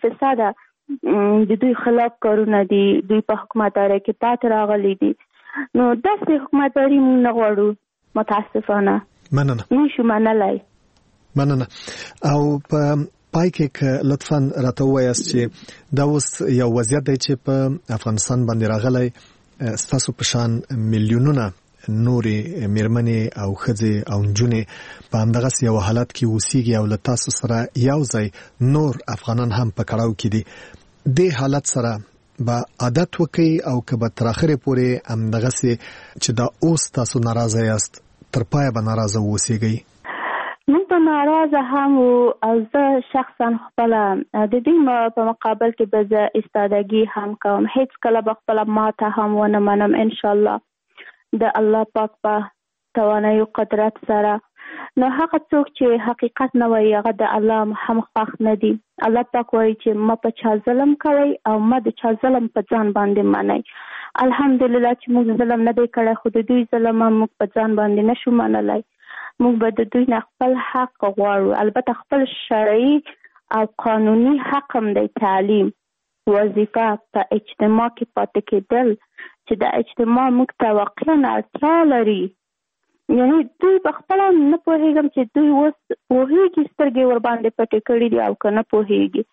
95% د دوی خلاف کارونه دي، دوی په حکومتدارۍ کې پاتې راغلي دي. نو داسې حکومتداري موږ نه غواړو، متاسفانه نشو منلی. مننه. او په پای کې لطفا راته ووایاست چې دا اوس یو وضعیت دی چې په افغانستان باندې راغلی، ستاسو په شان میلیونونه نورې میرمنې او ښځې او نجونې په همدغسې یو حالت کې اوسیږي او له تاسو سره یو ځای نور افغانان هم په کړاو کې دي. دې حالت سره به عادت وکړي او که به تر اخره پورې همدغسې چې دا اوس تاسو ناراضه یاست تر پایه به ناراضه واوسیږئ؟ موږ به ناراضه هم او زه شخصا خپله د دې په مقابل کې به زه استادګي هم کوم، هیڅ کله به خپله ماته هم ونه منم انشاءالله د الله پاک په توانایي او قدرت سره. نو هغه څوک چې حقیقت نه وایي هغه د الله هم خوښ نه دي. الله پاک وایي چې ما په چا ظلم کوئ او ما د چا ظلم په ځان باندې منئ. الحمدلله چې موږ ظلم نه دی کړی، خو د دوی ظلم هم موږ په ځان باندې نشو منلی. موږ به د دوی نه خپل حق غواړو، البته خپل شرعي او قانوني حق هم دی، تعلیم، وظیفه، په اجتماع کې پاتې کېدل چې د اجتماع موږ ته واقعا اړتیا لري. یعنې دوی په خپله نه پوهېږم چې دوی اوس پوهېږي سترګې ورباندې پټې کړي دي او که نه پوهېږي.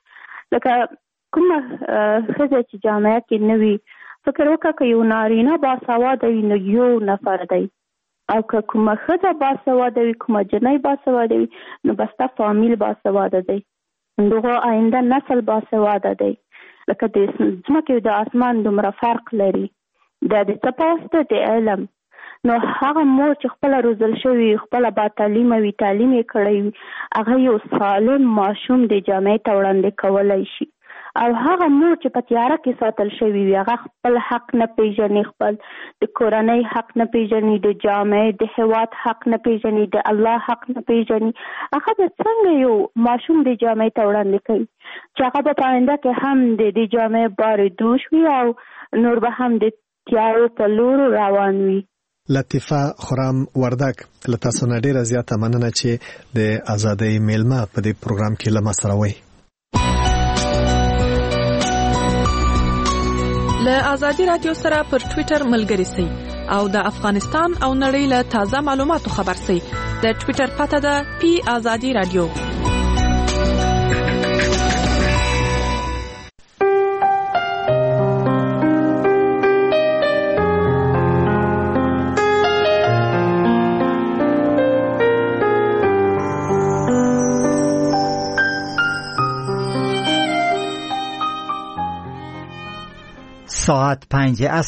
لکه کومه ښځه چې جامعه کې نه وي، فکر وکړه که یو نارینه باسواده وي نو یو نفر دی، او که کومه ښځه باسواده وي، کومه جنۍ باسواده وي، نو بس تا فامیل باسواده دی، دغه آینده نسل باسواده دی. لکه د ځمکې د اسمان دومره فرق لري. دا د څه په واسطه؟ د علم. نو هغه مور چې خپل روزل شوی خپل با تعلیم وی تعلیم کړی هغه یو سالم ماشوم د جامعې ته وړاندې کولای شي او هغه مور چې په تیاره کې ساتل شوی وي هغه خپل حق نه پیژني خپل د کورنۍ حق نه پیژني د جامعې د هیواد حق نه پیژني د الله حق نه پیژني هغه د څنګه یو ماشوم د جامعې ته وړاندې کوي چې هغه په پاینده کې هم د جامعې بار دوش وي او نور به هم د تیارو په لور روان وي. لطیفه خرام وردک له تاسو نه ډیره زیاته مننه چې د ازادۍ میلمه په دې پروګرام کې له ما سره وئ. له ازادي رادیو سره پر ټوئیټر ملګری سئ او د افغانستان او نړۍ له تازه معلوماتو خبر سئ. د ټوئیټر پته ده پی ازادي رادیو. ساعت 5